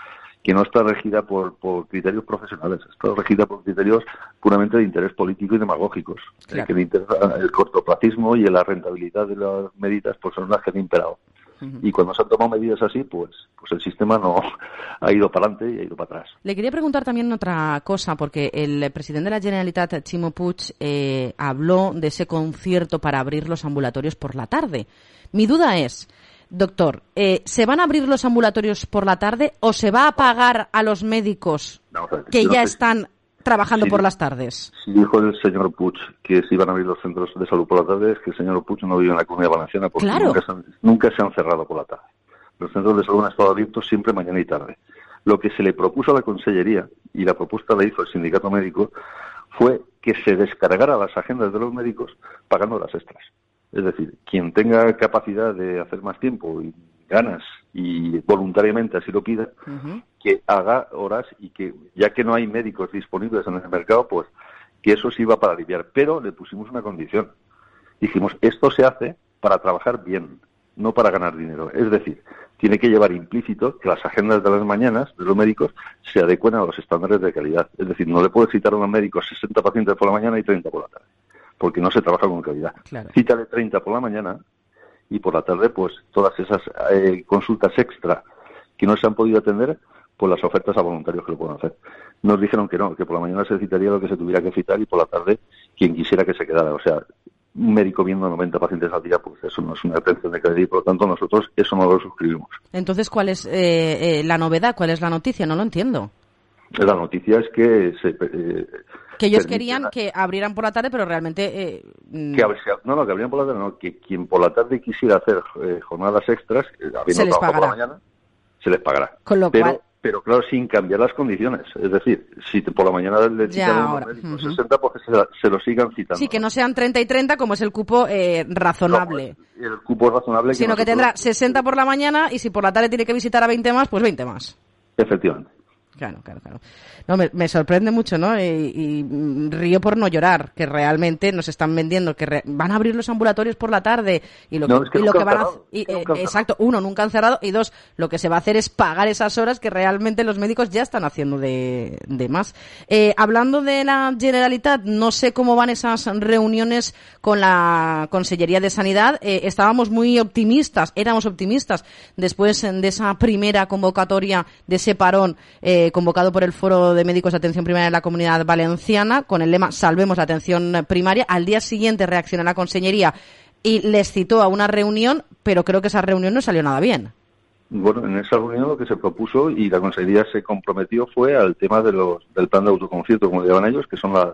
que no está regida por criterios profesionales, está regida por criterios puramente de interés político y demagógicos. Claro. Que el cortoplacismo y la rentabilidad de las medidas pues son las que han imperado. Y cuando se han tomado medidas así, pues el sistema no ha ido para adelante y ha ido para atrás. Le quería preguntar también otra cosa, porque el presidente de la Generalitat, Ximo Puig, habló de ese concierto para abrir los ambulatorios por la tarde. Mi duda es, doctor, ¿se van a abrir los ambulatorios por la tarde o se va a pagar a los médicos que ya están trabajando por las tardes? Si dijo el señor Puig que se iban a abrir los centros de salud por la tarde, es que el señor Puig no vive en la Comunidad Valenciana, porque claro, nunca se han cerrado por la tarde. Los centros de salud han estado abiertos siempre mañana y tarde. Lo que se le propuso a la Consellería, y la propuesta la hizo el sindicato médico, fue que se descargara las agendas de los médicos pagando las extras. Es decir, quien tenga capacidad de hacer más tiempo y ganas y voluntariamente así lo pida, que haga horas y que, ya que no hay médicos disponibles en el mercado, pues que eso sí va para aliviar. Pero le pusimos una condición. Dijimos, esto se hace para trabajar bien, no para ganar dinero. Es decir, tiene que llevar implícito que las agendas de las mañanas de los médicos se adecuen a los estándares de calidad. Es decir, no le puede citar a un médico 60 pacientes por la mañana y 30 por la tarde, porque no se trabaja con calidad. Claro. Cítale 30 por la mañana y por la tarde, pues todas esas consultas extra que no se han podido atender, pues las ofertas a voluntarios que lo puedan hacer. Nos dijeron que no, que por la mañana se citaría lo que se tuviera que citar y por la tarde quien quisiera que se quedara. O sea, un médico viendo 90 pacientes al día, pues eso no es una atención de calidad y por lo tanto nosotros eso no lo suscribimos. Entonces, ¿cuál es la novedad? ¿Cuál es la noticia? No lo entiendo. La noticia es que que ellos querían que abrieran por la tarde, pero realmente... que abrieran por la tarde, no, que quien por la tarde quisiera hacer jornadas extras, habiendo trabajado por la mañana, se les pagará. Con lo cual... Pero claro, sin cambiar las condiciones. Es decir, si por la mañana le citan a los médicos 60, pues que se lo sigan citando. Sí, que no sean 30 y 30 como es el cupo razonable. No, el cupo razonable. Sino que tendrá 60 por la mañana y si por la tarde tiene que visitar a 20 más, pues 20 más. Efectivamente. Claro. No, me sorprende mucho, ¿no? Y río por no llorar, que realmente nos están vendiendo que van a abrir los ambulatorios por la tarde y lo que van a hacer, exacto, uno, nunca han cerrado y dos, lo que se va a hacer es pagar esas horas que realmente los médicos ya están haciendo de más. Hablando de la Generalitat, no sé cómo van esas reuniones con la Consellería de Sanidad. Éramos optimistas después de esa primera convocatoria de ese parón convocado por el Foro de Médicos de Atención Primaria de la Comunidad Valenciana, con el lema Salvemos la atención primaria. Al día siguiente reaccionó la Consellería y les citó a una reunión, pero creo que esa reunión no salió nada bien. Bueno, en esa reunión lo que se propuso y la Consellería se comprometió fue al tema del plan de autoconcierto, como le llaman ellos, que son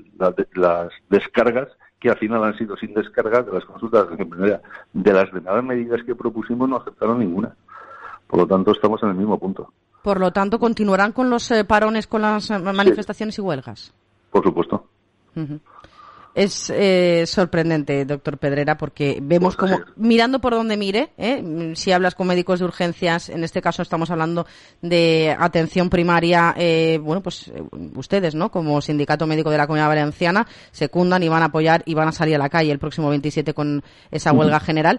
las descargas, que al final han sido sin descarga de las consultas de atención primaria. De las demás medidas que propusimos no aceptaron ninguna. Por lo tanto, estamos en el mismo punto. Por lo tanto, ¿continuarán con los parones, con las manifestaciones y huelgas? Por supuesto. Uh-huh. Es sorprendente, doctor Pedrera, porque vemos como, mirando por donde mire, si hablas con médicos de urgencias, en este caso estamos hablando de atención primaria, ustedes, ¿no?, como Sindicato Médico de la Comunidad Valenciana, secundan y van a apoyar y van a salir a la calle el próximo 27 con esa huelga general.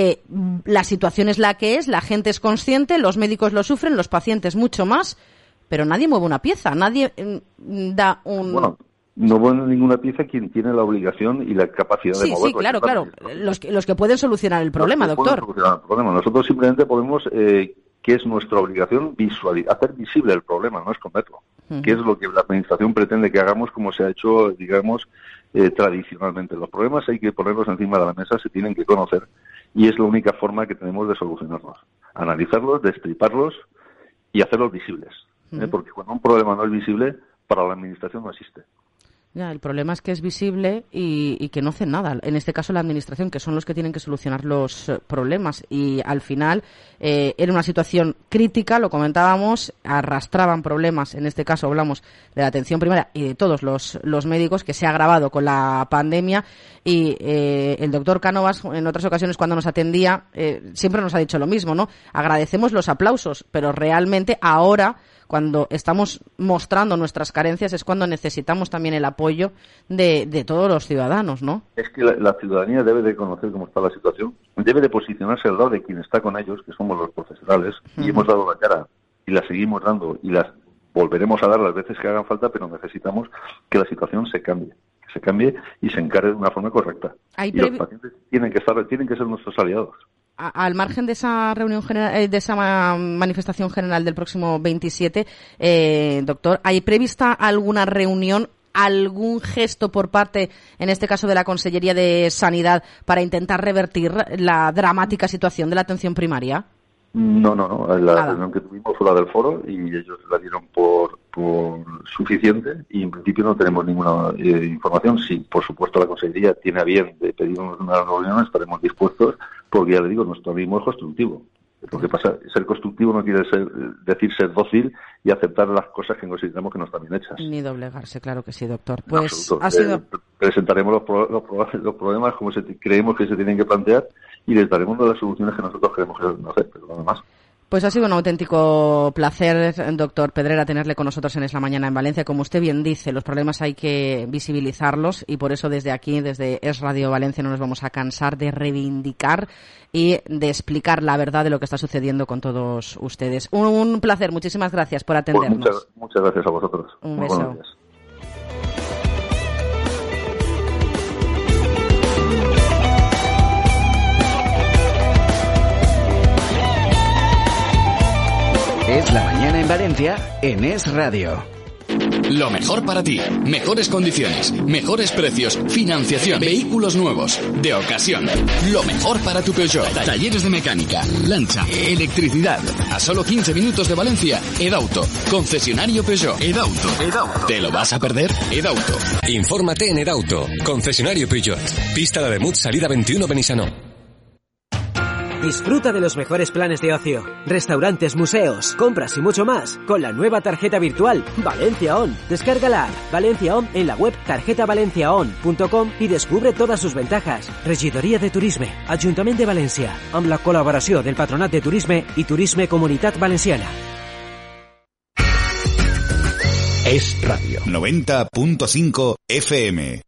La situación es la que es, la gente es consciente, los médicos lo sufren, los pacientes mucho más, pero nadie mueve una pieza, nadie da un... Bueno. No mueve ninguna pieza quien tiene la obligación y la capacidad de moverlo. Sí, claro. Los que pueden solucionar el problema, doctor. Nosotros simplemente podemos, que es nuestra obligación, hacer visible el problema, no esconderlo. Uh-huh. Que es lo que la Administración pretende que hagamos, como se ha hecho, digamos, tradicionalmente. Los problemas hay que ponerlos encima de la mesa, se tienen que conocer y es la única forma que tenemos de solucionarlos. Analizarlos, destriparlos y hacerlos visibles. Uh-huh. Porque cuando un problema no es visible, para la Administración no existe. Ya, el problema es que es visible y que no hacen nada. En este caso la Administración, que son los que tienen que solucionar los problemas. Y al final era una situación crítica, lo comentábamos, arrastraban problemas. En este caso hablamos de la atención primaria y de todos los médicos, que se ha agravado con la pandemia. Y el doctor Cánovas, en otras ocasiones cuando nos atendía, siempre nos ha dicho lo mismo, ¿no? Agradecemos los aplausos, pero realmente ahora, cuando estamos mostrando nuestras carencias, es cuando necesitamos también el apoyo de todos los ciudadanos, ¿no? Es que la ciudadanía debe de conocer cómo está la situación, debe de posicionarse al lado de quien está con ellos, que somos los profesionales, y hemos dado la cara y las seguimos dando y las volveremos a dar las veces que hagan falta, pero necesitamos que la situación se cambie y se encare de una forma correcta. Y los pacientes tienen que ser nuestros aliados. Al margen de esa reunión general, de esa manifestación general del próximo 27, doctor, ¿hay prevista alguna reunión, algún gesto por parte, en este caso de la Consellería de Sanidad, para intentar revertir la dramática situación de la atención primaria? No. La reunión que tuvimos fue la del foro y ellos la dieron por suficiente y en principio no tenemos ninguna información. Si, por supuesto, la Consejería tiene a bien de pedirnos una reunión, estaremos dispuestos, porque ya le digo, nuestro amismo es constructivo. Lo que pasa, ser constructivo no quiere decir ser dócil y aceptar las cosas que consideramos que no están bien hechas. Ni doblegarse, claro que sí, doctor. Pues presentaremos los problemas como creemos que se tienen que plantear y les daremos las soluciones que nosotros queremos hacer, pero nada más. Pues ha sido un auténtico placer, doctor Pedrera, tenerle con nosotros en Es la Mañana en Valencia. Como usted bien dice, los problemas hay que visibilizarlos y por eso desde aquí, desde Es Radio Valencia, no nos vamos a cansar de reivindicar y de explicar la verdad de lo que está sucediendo con todos ustedes. Un placer, muchísimas gracias por atendernos. Pues muchas gracias a vosotros. Un beso. Buenos días. Es la mañana en Valencia en Es Radio. Lo mejor para ti, mejores condiciones, mejores precios, financiación, vehículos nuevos, de ocasión. Lo mejor para tu Peugeot. Talleres de mecánica, lancha, electricidad. A solo 15 minutos de Valencia, Edauto, concesionario Peugeot. Edauto. ¿Te lo vas a perder? Edauto. Infórmate en Edauto, concesionario Peugeot. Pista de Mut, salida 21 Benissanó. Disfruta de los mejores planes de ocio, restaurantes, museos, compras y mucho más con la nueva tarjeta virtual Valencia On. Descárgala Valencia On en la web tarjetavalenciaon.com y descubre todas sus ventajas. Regidoria de Turisme, Ajuntament de València, amb la col·laboració del Patronat de Turisme i Turisme Comunitat Valenciana. Es Radio 90.5 FM.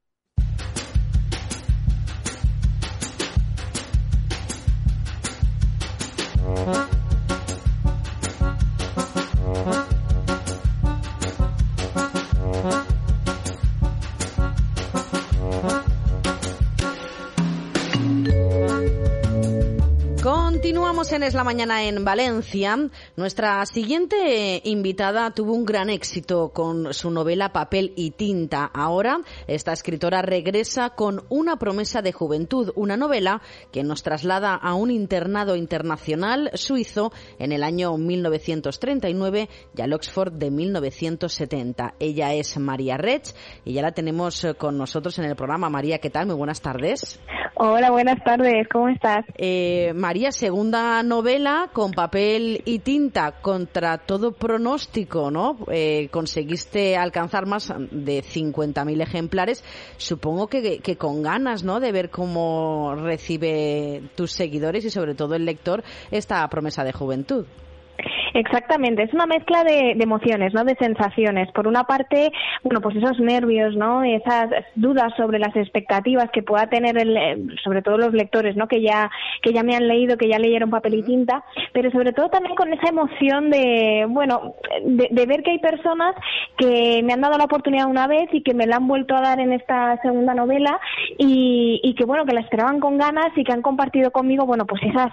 Continuamos en Es la Mañana en Valencia. Nuestra siguiente invitada tuvo un gran éxito con su novela Papel y Tinta. Ahora esta escritora regresa con Una promesa de juventud, una novela que nos traslada a un internado internacional suizo en el año 1939 y al Oxford de 1970. Ella es María Reig y ya la tenemos con nosotros en el programa. María, ¿qué tal? Muy buenas tardes. Hola, buenas tardes. ¿Cómo estás? María, segunda novela con Papel y Tinta, contra todo pronóstico, ¿no? Conseguiste alcanzar más de 50.000 ejemplares. Supongo que con ganas, ¿no?, de ver cómo recibe tus seguidores y sobre todo el lector esta promesa de juventud. Exactamente, es una mezcla de emociones, ¿no?, de sensaciones. Por una parte, bueno, pues esos nervios, ¿no?, esas dudas sobre las expectativas que pueda tener sobre todo los lectores, ¿no?, que ya me han leído, que ya leyeron Papel y Tinta, pero sobre todo también con esa emoción de, bueno, de ver que hay personas que me han dado la oportunidad una vez y que me la han vuelto a dar en esta segunda novela y que, bueno, que la esperaban con ganas y que han compartido conmigo, bueno, pues esas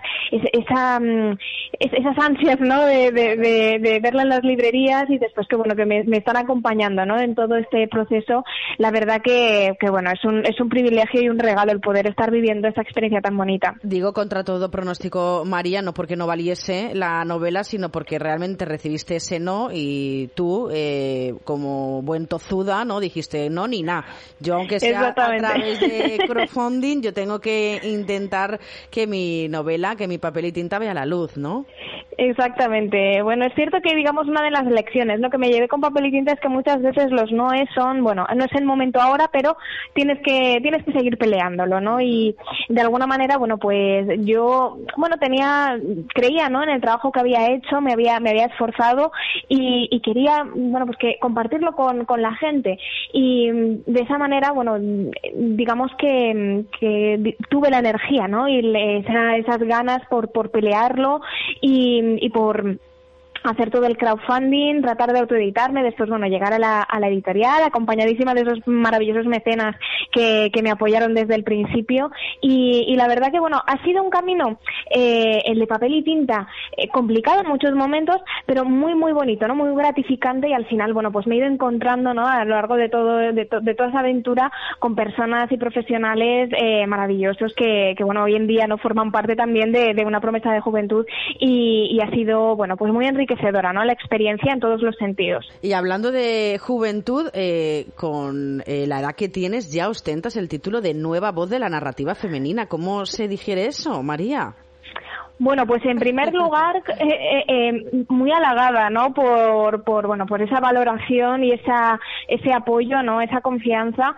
ansias, ¿no?, de verla en las librerías y después que, bueno, que me están acompañando, ¿no?, en todo este proceso. La verdad que bueno, es un privilegio y un regalo el poder estar viviendo esta experiencia tan bonita. Digo contra todo pronóstico, María, no porque no valiese la novela, sino porque realmente recibiste ese no y tú, como buen tozuda, ¿no?, dijiste no ni nada. Yo, aunque sea a través de crowdfunding, yo tengo que intentar que mi novela, que mi Papel y Tinta vea la luz, ¿no? Exactamente. Bueno, es cierto que, digamos, una de las lecciones, ¿no?, que me llevé con Papel y Tinta es que muchas veces los noes son, bueno, no es el momento ahora, pero tienes que seguir peleándolo, ¿no? Y de alguna manera, bueno, pues yo, bueno, creía, ¿no?, en el trabajo que había hecho, me había esforzado y quería, bueno, pues que compartirlo con la gente. Y de esa manera, bueno, digamos que tuve la energía, ¿no?, y esas ganas por pelearlo y por hacer todo el crowdfunding, tratar de autoeditarme, después, bueno, llegar a la editorial, acompañadísima de esos maravillosos mecenas que me apoyaron desde el principio, y la verdad que, bueno, ha sido un camino, el de papel y tinta, complicado en muchos momentos, pero muy, muy bonito, ¿no? Muy gratificante, y al final, bueno, pues me he ido encontrando, ¿no? A lo largo de toda esa aventura con personas y profesionales maravillosos que, bueno, hoy en día no forman parte también de una promesa de juventud, y ha sido, bueno, pues muy enriquecedora, ¿no? La experiencia en todos los sentidos. Y hablando de juventud, con la edad que tienes, ya ostentas el título de nueva voz de la narrativa femenina. ¿Cómo se digiere eso, María? Bueno, pues en primer lugar, muy halagada, ¿no? Por esa valoración y ese apoyo, ¿no? Esa confianza,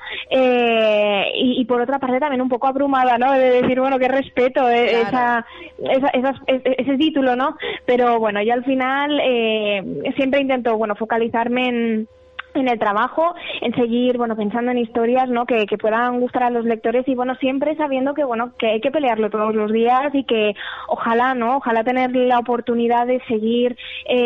y por otra parte también un poco abrumada, ¿no? De decir, bueno, qué respeto, claro, ese título, ¿no? Pero bueno, yo al final siempre intento, bueno, focalizarme en el trabajo, en seguir, bueno, pensando en historias, ¿no? Que puedan gustar a los lectores, y bueno, siempre sabiendo que, bueno, que hay que pelearlo todos los días, y que ojalá tener la oportunidad de seguir,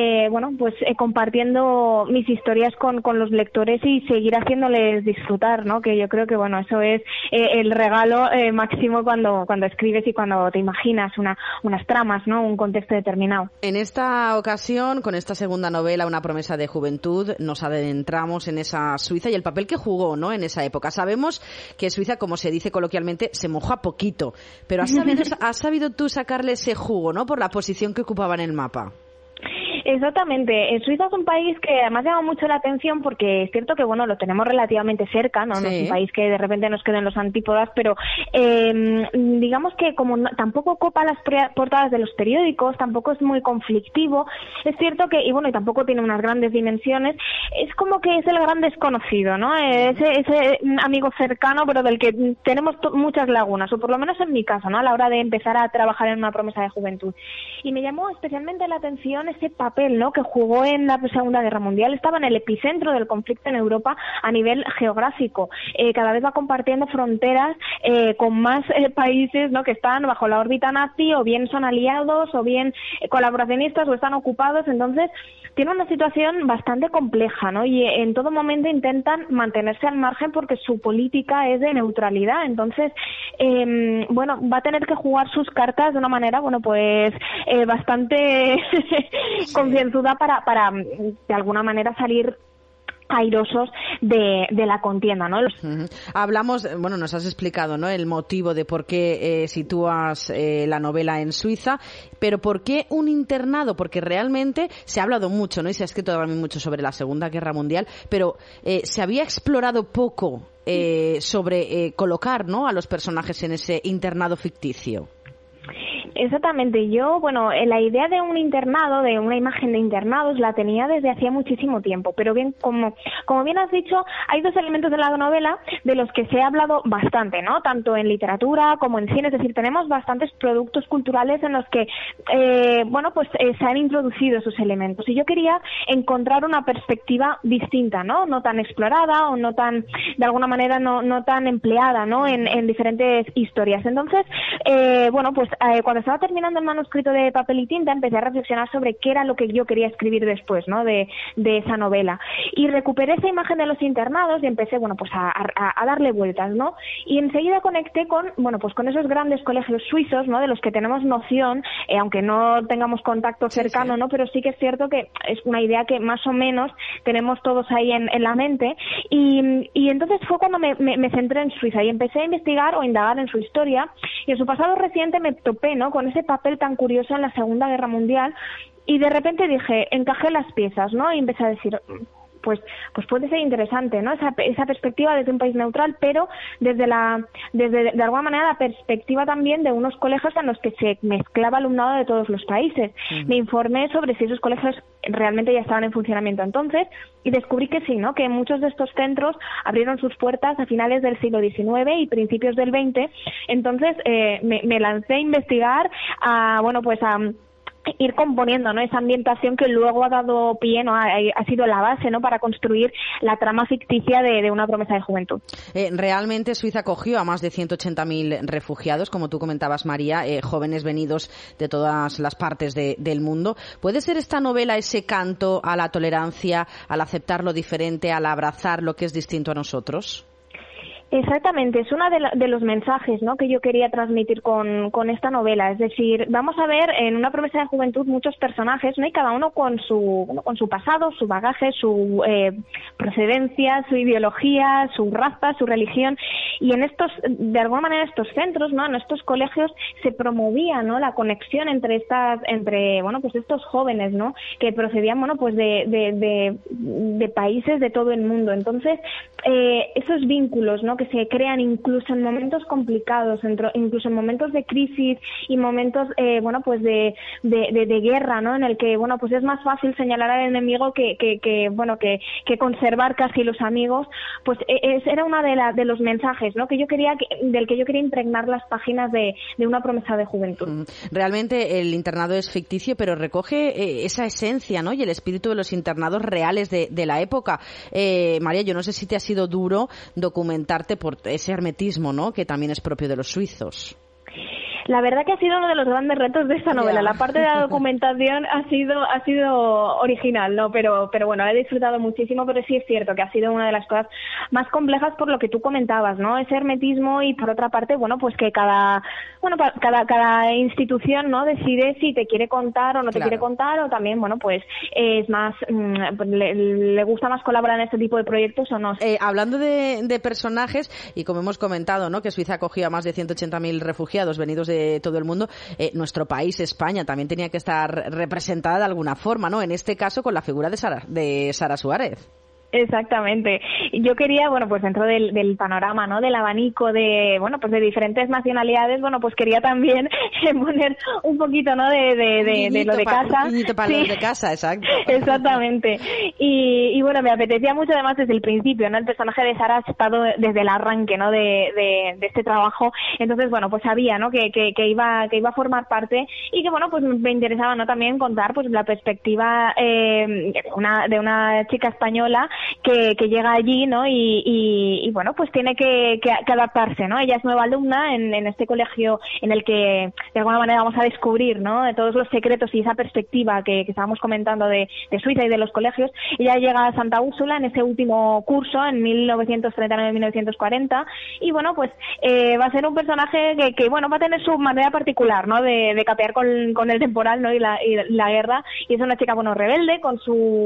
compartiendo mis historias con los lectores y seguir haciéndoles disfrutar, ¿no? Que yo creo que, bueno, eso es el regalo máximo cuando escribes y cuando te imaginas unas tramas, ¿no? Un contexto determinado. En esta ocasión, con esta segunda novela, Una promesa de juventud, nos adentramos en esa Suiza y el papel que jugó, ¿no? En esa época. Sabemos que Suiza, como se dice coloquialmente, se moja poquito, pero has sabido tú sacarle ese jugo, ¿no? Por la posición que ocupaba en el mapa. Exactamente. Suiza es un país que además llama mucho la atención porque es cierto que, bueno, lo tenemos relativamente cerca, ¿no? Sí. No es un país que de repente nos quede en los antípodas, pero digamos que como tampoco copa las portadas de los periódicos, tampoco es muy conflictivo, es cierto que, y tampoco tiene unas grandes dimensiones, es como que es el gran desconocido, ¿no? Ese amigo cercano, pero del que tenemos muchas lagunas, o por lo menos en mi caso, ¿no? A la hora de empezar a trabajar en una promesa de juventud. Y me llamó especialmente la atención ese papel, ¿no? Que jugó en la Segunda Guerra Mundial. Estaba en el epicentro del conflicto en Europa a nivel geográfico. Cada vez va compartiendo fronteras con más países, ¿no? Que están bajo la órbita nazi, o bien son aliados, o bien colaboracionistas, o están ocupados. Entonces tiene una situación bastante compleja, ¿no? Y en todo momento intentan mantenerse al margen porque su política es de neutralidad. Entonces, va a tener que jugar sus cartas de una manera, bastante concienzuda para de alguna manera salir airosos de la contienda, ¿no? Hablamos, nos has explicado, ¿no? El motivo de por qué sitúas la novela en Suiza, pero ¿por qué un internado? Porque realmente se ha hablado mucho, ¿no? Y se ha escrito también mucho sobre la Segunda Guerra Mundial, pero se había explorado poco sobre colocar, ¿no? A los personajes en ese internado ficticio. Exactamente. Yo, la idea de un internado, de una imagen de internados, la tenía desde hacía muchísimo tiempo. Pero bien, como bien has dicho, hay dos elementos de la novela de los que se ha hablado bastante, ¿no? Tanto en literatura como en cine. Es decir, tenemos bastantes productos culturales en los que, se han introducido esos elementos. Y yo quería encontrar una perspectiva distinta, ¿no? No tan explorada, o no tan, de alguna manera, no tan empleada, ¿no? En diferentes historias. Entonces, cuando estaba terminando el manuscrito de Papel y Tinta, empecé a reflexionar sobre qué era lo que yo quería escribir después, ¿no? De esa novela. Y recuperé esa imagen de los internados y empecé, a darle vueltas, ¿no? Y enseguida conecté con esos grandes colegios suizos, ¿no? De los que tenemos noción, aunque no tengamos contacto cercano, sí. ¿No? Pero sí que es cierto que es una idea que más o menos tenemos todos ahí en la mente. Y entonces fue cuando me centré en Suiza y empecé a investigar o indagar en su historia, y en su pasado reciente me topé, ¿no? Con ese papel tan curioso en la Segunda Guerra Mundial, y de repente dije, encajé las piezas, ¿no? Y empecé a decir, pues puede ser interesante, ¿no? Esa perspectiva desde un país neutral, pero desde de alguna manera la perspectiva también de unos colegios en los que se mezclaba alumnado de todos los países. Me informé sobre si esos colegios realmente ya estaban en funcionamiento entonces, y descubrí que sí, ¿no? Que muchos de estos centros abrieron sus puertas a finales del siglo XIX y principios del XX. Entonces me lancé a investigar, ir componiendo, ¿no? Esa ambientación que luego ha dado pie, ¿no? Ha sido la base, ¿no? Para construir la trama ficticia de Una promesa de juventud. Realmente Suiza acogió a más de 180.000 refugiados, como tú comentabas, María, jóvenes venidos de todas las partes del mundo. ¿Puede ser esta novela ese canto a la tolerancia, al aceptar lo diferente, al abrazar lo que es distinto a nosotros? Exactamente, es uno de los mensajes, ¿no?, que yo quería transmitir con esta novela. Es decir, vamos a ver en Una promesa de juventud muchos personajes, ¿no?, y cada uno con su pasado, su bagaje, su procedencia, su ideología, su raza, su religión. Y en de alguna manera, estos centros, ¿no?, en estos colegios se promovía, ¿no?, la conexión entre estos jóvenes, ¿no?, que procedían, de países de todo el mundo. Entonces, esos vínculos, ¿no?, que se crean incluso en momentos complicados, incluso en momentos de crisis y momentos de guerra, ¿no?, en el que es más fácil señalar al enemigo que conservar casi los amigos. Pues era una de los mensajes, ¿no?, del que yo quería impregnar las páginas de Una promesa de juventud. Realmente el internado es ficticio, pero recoge esa esencia, ¿no?, y el espíritu de los internados reales de la época. María, yo no sé si te ha sido duro documentarte por ese hermetismo, ¿no?, que también es propio de los suizos. La verdad que ha sido uno de los grandes retos de esta novela. La parte de la documentación ha sido original, ¿no? Pero bueno, la he disfrutado muchísimo, pero sí es cierto que ha sido una de las cosas más complejas por lo que tú comentabas, ¿no? Ese hermetismo y por otra parte, que cada institución, ¿no?, decide si te quiere contar o no te quiere contar, o también, es más, le gusta más colaborar en este tipo de proyectos o no. Hablando de personajes, y como hemos comentado, ¿no?, que Suiza acogió a más de 180.000 refugiados venidos de todo el mundo, nuestro país, España, también tenía que estar representada de alguna forma, ¿no? En este caso con la figura de Sara Suárez. Exactamente. Yo quería, dentro del panorama, ¿no?, del abanico de diferentes nacionalidades, quería también poner un poquito, ¿no?, de lo de casa. Un para los de casa, exacto. Exactamente. Y me apetecía mucho, además, desde el principio, ¿no? El personaje de Sara ha estado desde el arranque, ¿no?, de este trabajo. Entonces, sabía, ¿no?, que iba a formar parte, y que, me interesaba, ¿no?, también contar, la perspectiva de una chica española que llega allí, ¿no? Y tiene que adaptarse, ¿no? Ella es nueva alumna en este colegio en el que de alguna manera vamos a descubrir, ¿no?, de todos los secretos y esa perspectiva que estábamos comentando de Suiza y de los colegios. Ella llega a Santa Úrsula en ese último curso, en 1939-1940, y va a ser un personaje que va a tener su manera particular, ¿no?, de capear con el temporal, ¿no?, y la guerra. Y es una chica, rebelde, con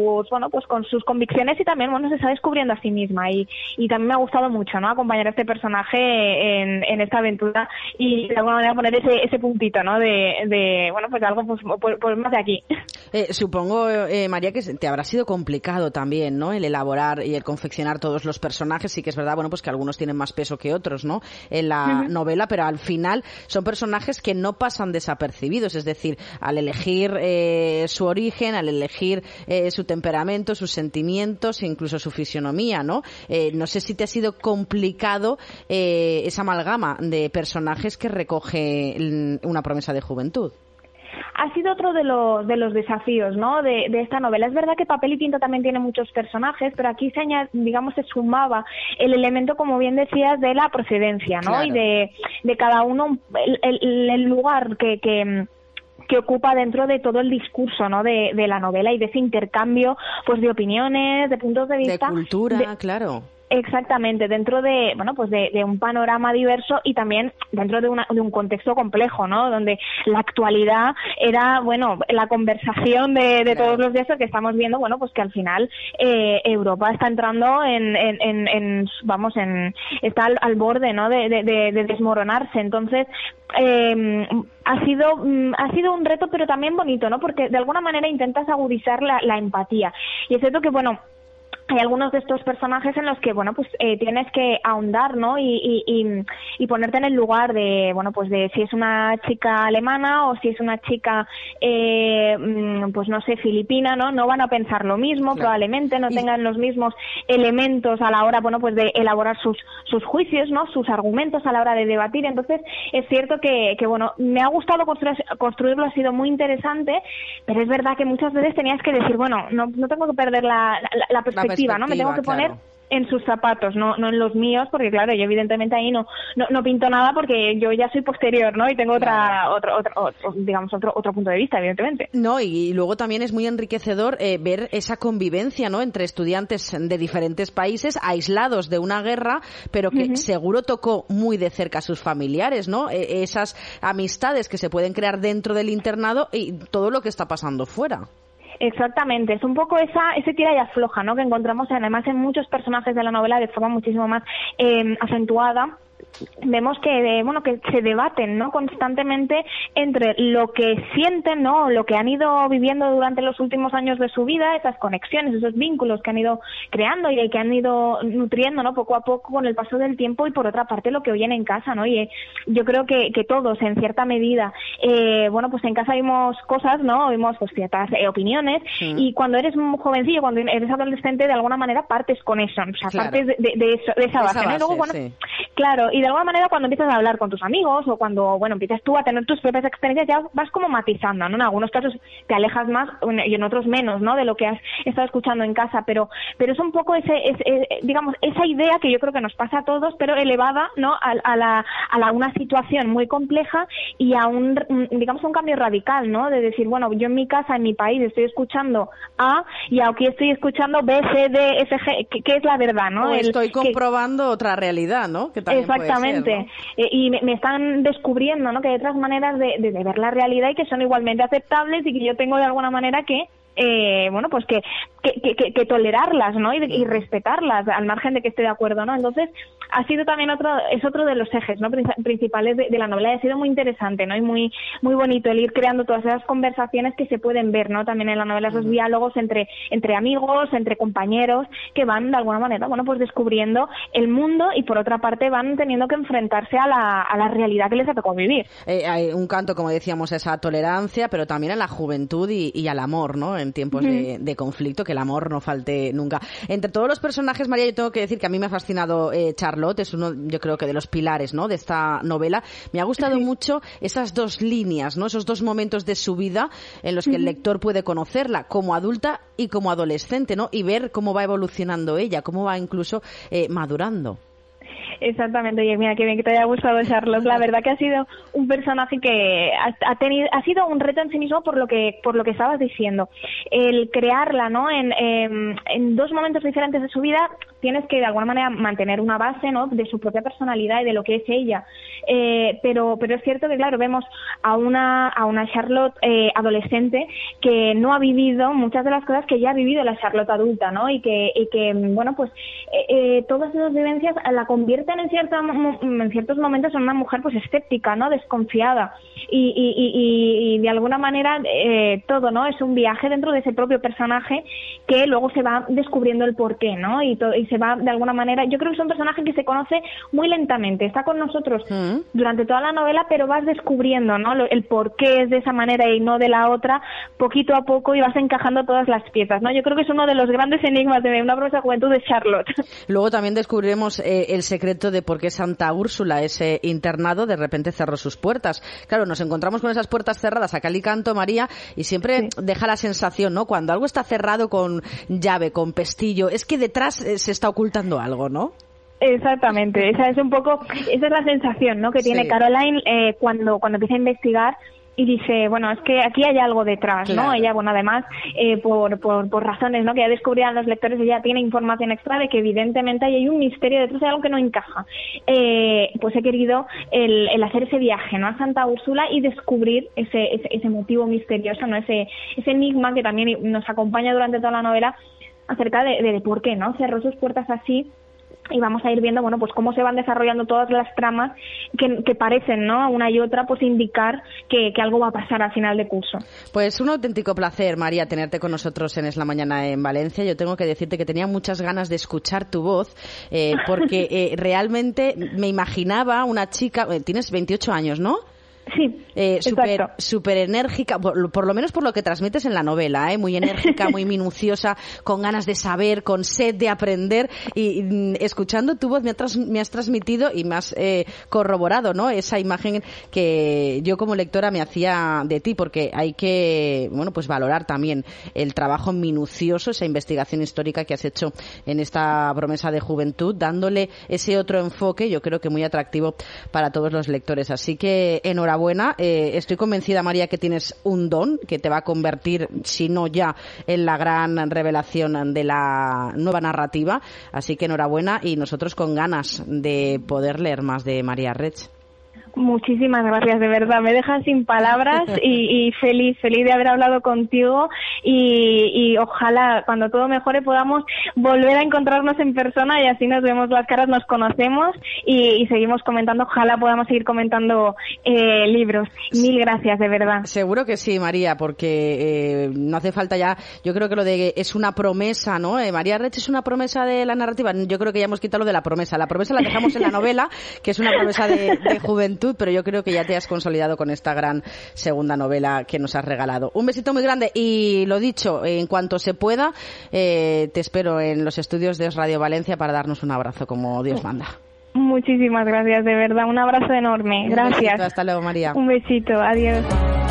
sus convicciones, y también se está descubriendo a sí misma, y también me ha gustado mucho, ¿no?, acompañar a este personaje en esta aventura, y de alguna manera poner ese puntito, ¿no?, de algo más de aquí. Supongo, María, que te habrá sido complicado también, ¿no?, el elaborar y el confeccionar todos los personajes. Sí que es verdad, que algunos tienen más peso que otros, ¿no?, en la novela, pero al final son personajes que no pasan desapercibidos. Es decir, al elegir su origen, al elegir su temperamento, sus sentimientos, incluso su fisionomía, ¿no? No sé si te ha sido complicado esa amalgama de personajes que recoge Una promesa de juventud. Ha sido otro de los desafíos, ¿no?, de esta novela. Es verdad que Papel y Tinta también tiene muchos personajes, pero aquí se sumaba el elemento, como bien decías, de la procedencia, ¿no? Claro. Y de cada uno el lugar que ocupa dentro de todo el discurso, ¿no?, de la novela, y de ese intercambio, de opiniones, de puntos de vista, de cultura, claro. Exactamente, dentro de un panorama diverso, y también dentro de un contexto complejo, ¿no?, donde la actualidad era, la conversación de claro, todos los días, que estamos viendo, que al final Europa está entrando está al borde, ¿no?, de desmoronarse. Entonces, ha sido un reto, pero también bonito, ¿no?, porque de alguna manera intentas agudizar la empatía. Y es cierto que, hay algunos de estos personajes en los que, bueno, pues tienes que ahondar, ¿no? Y ponerte en el lugar de, bueno, pues de si es una chica alemana o si es una chica, pues no sé, filipina, ¿no? No van a pensar lo mismo, probablemente, no tengan los mismos elementos a la hora, bueno, pues de elaborar sus juicios, ¿no? Sus argumentos a la hora de debatir. Entonces, es cierto que bueno, me ha gustado construirlo, ha sido muy interesante, pero es verdad que muchas veces tenías que decir, bueno, no tengo que perder la perspectiva, ¿no? Me tengo que poner en sus zapatos, no en los míos, porque claro, yo evidentemente ahí no pinto nada porque yo ya soy posterior, ¿no? Y tengo otro punto de vista, evidentemente. No, y luego también es muy enriquecedor ver esa convivencia, ¿no? Entre estudiantes de diferentes países, aislados de una guerra, pero que seguro tocó muy de cerca a sus familiares, ¿no? Esas amistades que se pueden crear dentro del internado y todo lo que está pasando fuera. Exactamente, es un poco ese tira y afloja, ¿no? Que encontramos además en muchos personajes de la novela de forma muchísimo más acentuada. Vemos que se debaten, ¿no? Constantemente entre lo que sienten, ¿no? Lo que han ido viviendo durante los últimos años de su vida, esas conexiones, esos vínculos que han ido creando y que han ido nutriendo, ¿no? Poco a poco con el paso del tiempo, y por otra parte lo que oyen en casa, ¿no? Y yo creo que todos en cierta medida, bueno, pues en casa vimos cosas, ¿no? Vimos pues ciertas opiniones, y cuando eres muy jovencillo, cuando eres adolescente, de alguna manera partes con eso, o sea, partes de esa base, ¿no? Y luego, bueno, claro, y de alguna manera cuando empiezas a hablar con tus amigos o cuando, bueno, empiezas tú a tener tus propias experiencias, ya vas como matizando, ¿no? En algunos casos te alejas más y en otros menos, ¿no? De lo que has estado escuchando en casa, pero es un poco digamos, esa idea que yo creo que nos pasa a todos, pero elevada, ¿no? A una situación muy compleja y a un cambio radical, ¿no? De decir, bueno, yo en mi casa, en mi país, estoy escuchando A y aquí estoy escuchando B, C, D, F, G, ¿qué es la verdad, no? O estoy comprobando otra realidad, ¿no? Que también exactamente. Puede ser, ¿no? Y me están descubriendo, ¿no? Que hay otras maneras de ver la realidad y que son igualmente aceptables y que yo tengo de alguna manera que bueno, pues que tolerarlas, ¿no? Y respetarlas al margen de que esté de acuerdo, ¿no? Entonces, ha sido también otro de los ejes, ¿no? Principales de la novela, y ha sido muy interesante, ¿no? Y muy muy bonito el ir creando todas esas conversaciones que se pueden ver, ¿no? También en la novela, esos diálogos entre amigos, entre compañeros, que van de alguna manera, bueno, pues descubriendo el mundo y por otra parte van teniendo que enfrentarse a la realidad que les ha tocado vivir. Hay un canto, como decíamos, a esa tolerancia, pero también a la juventud y al amor, ¿no? En tiempos de conflicto, que el amor no falte nunca. Entre todos los personajes, María, yo tengo que decir que a mí me ha fascinado Charlotte, es uno, yo creo que de los pilares, ¿no? De esta novela. Me ha gustado mucho esas dos líneas, ¿no? Esos dos momentos de su vida en los que el lector puede conocerla como adulta y como adolescente, ¿no? Y ver cómo va evolucionando ella, cómo va incluso madurando. Exactamente, y mira, qué bien que te haya gustado Charlotte. La verdad que ha sido un personaje que ha sido un reto en sí mismo por lo que estabas diciendo. El crearla, ¿no? En dos momentos diferentes de su vida tienes que de alguna manera mantener una base, ¿no? De su propia personalidad y de lo que es ella. Pero es cierto que, claro, vemos a una Charlotte adolescente que no ha vivido muchas de las cosas que ya ha vivido la Charlotte adulta, ¿no? Y que bueno, pues todas esas vivencias la convierten en ciertos momentos en una mujer pues escéptica, ¿no? Desconfiada y de alguna manera todo, ¿no? Es un viaje dentro de ese propio personaje que luego se va descubriendo el porqué, ¿no? Y se va de alguna manera, yo creo que es un personaje que se conoce muy lentamente, está con nosotros durante toda la novela, pero vas descubriendo, ¿no? El porqué es de esa manera y no de la otra, poquito a poco, y vas encajando todas las piezas, ¿no? Yo creo que es uno de los grandes enigmas de Una promesa de juventud de Charlotte. Luego también descubriremos el secreto de por qué Santa Úrsula, ese internado, de repente cerró sus puertas. Claro, nos encontramos con esas puertas cerradas a cal y canto, María, y siempre deja la sensación, ¿no? Cuando algo está cerrado con llave, con pestillo, es que detrás se está ocultando algo, ¿no? Exactamente, esa es la sensación, ¿no? Que tiene Caroline cuando empieza a investigar y dice, bueno, es que aquí hay algo detrás, ¿no? Claro. Ella, bueno, además, por razones, ¿no? Que ya descubrían los lectores, ella tiene información extra de que evidentemente hay un misterio detrás, hay algo que no encaja. Pues he querido el hacer ese viaje, ¿no? A Santa Úrsula y descubrir ese motivo misterioso, ¿no? Ese enigma que también nos acompaña durante toda la novela acerca de por qué, ¿no? Cerró sus puertas así. y vamos a ir viendo, bueno, pues cómo se van desarrollando todas las tramas que parecen, ¿no?, una y otra, pues indicar que algo va a pasar al final de curso. Pues un auténtico placer, María, tenerte con nosotros en Es la Mañana en Valencia. Yo tengo que decirte que tenía muchas ganas de escuchar tu voz, porque realmente me imaginaba una chica, tienes 28 años, ¿no? Sí, súper enérgica, por lo menos por lo que transmites en la novela, muy enérgica, muy minuciosa, con ganas de saber, con sed de aprender, y escuchando tu voz me has transmitido y me has corroborado, ¿no?, esa imagen que yo como lectora me hacía de ti, porque hay que, bueno, pues valorar también el trabajo minucioso, esa investigación histórica que has hecho en esta promesa de juventud, dándole ese otro enfoque, yo creo que muy atractivo para todos los lectores. Así que enhorabuena. Estoy convencida, María, que tienes un don que te va a convertir, si no ya, en la gran revelación de la nueva narrativa. Así que enhorabuena, y nosotros con ganas de poder leer más de María Reig. Muchísimas gracias, de verdad, me dejas sin palabras y feliz de haber hablado contigo y ojalá cuando todo mejore podamos volver a encontrarnos en persona y así nos vemos las caras, nos conocemos y seguimos comentando, ojalá podamos seguir comentando libros. Mil gracias, de verdad. Seguro que sí, María, porque no hace falta ya, yo creo que lo de es una promesa, ¿no? María Reig es una promesa de la narrativa, yo creo que ya hemos quitado lo de la promesa la dejamos en la novela, que es una promesa de juventud, pero yo creo que ya te has consolidado con esta gran segunda novela que nos has regalado. Un besito muy grande y lo dicho, en cuanto se pueda, te espero en los estudios de Radio Valencia para darnos un abrazo como Dios manda. Muchísimas gracias, de verdad, un abrazo enorme. Gracias. Un besito, hasta luego, María. Un besito, adiós.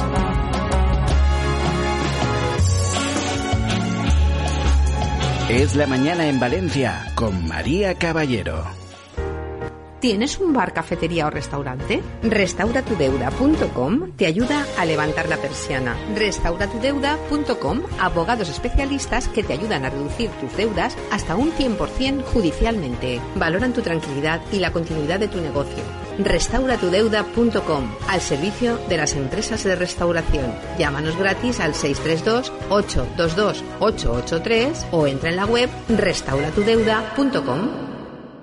Es la Mañana en Valencia con María Caballero. ¿Tienes un bar, cafetería o restaurante? Restauratudeuda.com te ayuda a levantar la persiana. Restauratudeuda.com, abogados especialistas que te ayudan a reducir tus deudas hasta un 100% judicialmente. Valoran tu tranquilidad y la continuidad de tu negocio. Restauratudeuda.com, al servicio de las empresas de restauración. Llámanos gratis al 632-822-883 o entra en la web restauratudeuda.com.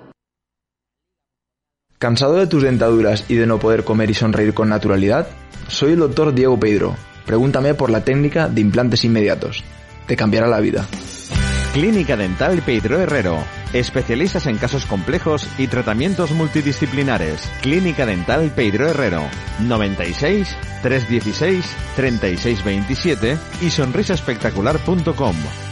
¿Cansado de tus dentaduras y de no poder comer y sonreír con naturalidad? Soy el doctor Diego Pedro. Pregúntame por la técnica de implantes inmediatos. Te cambiará la vida. Clínica Dental Pedro Herrero. Especialistas en casos complejos y tratamientos multidisciplinares. Clínica Dental Pedro Herrero. 96 316 3627 y sonrisaespectacular.com.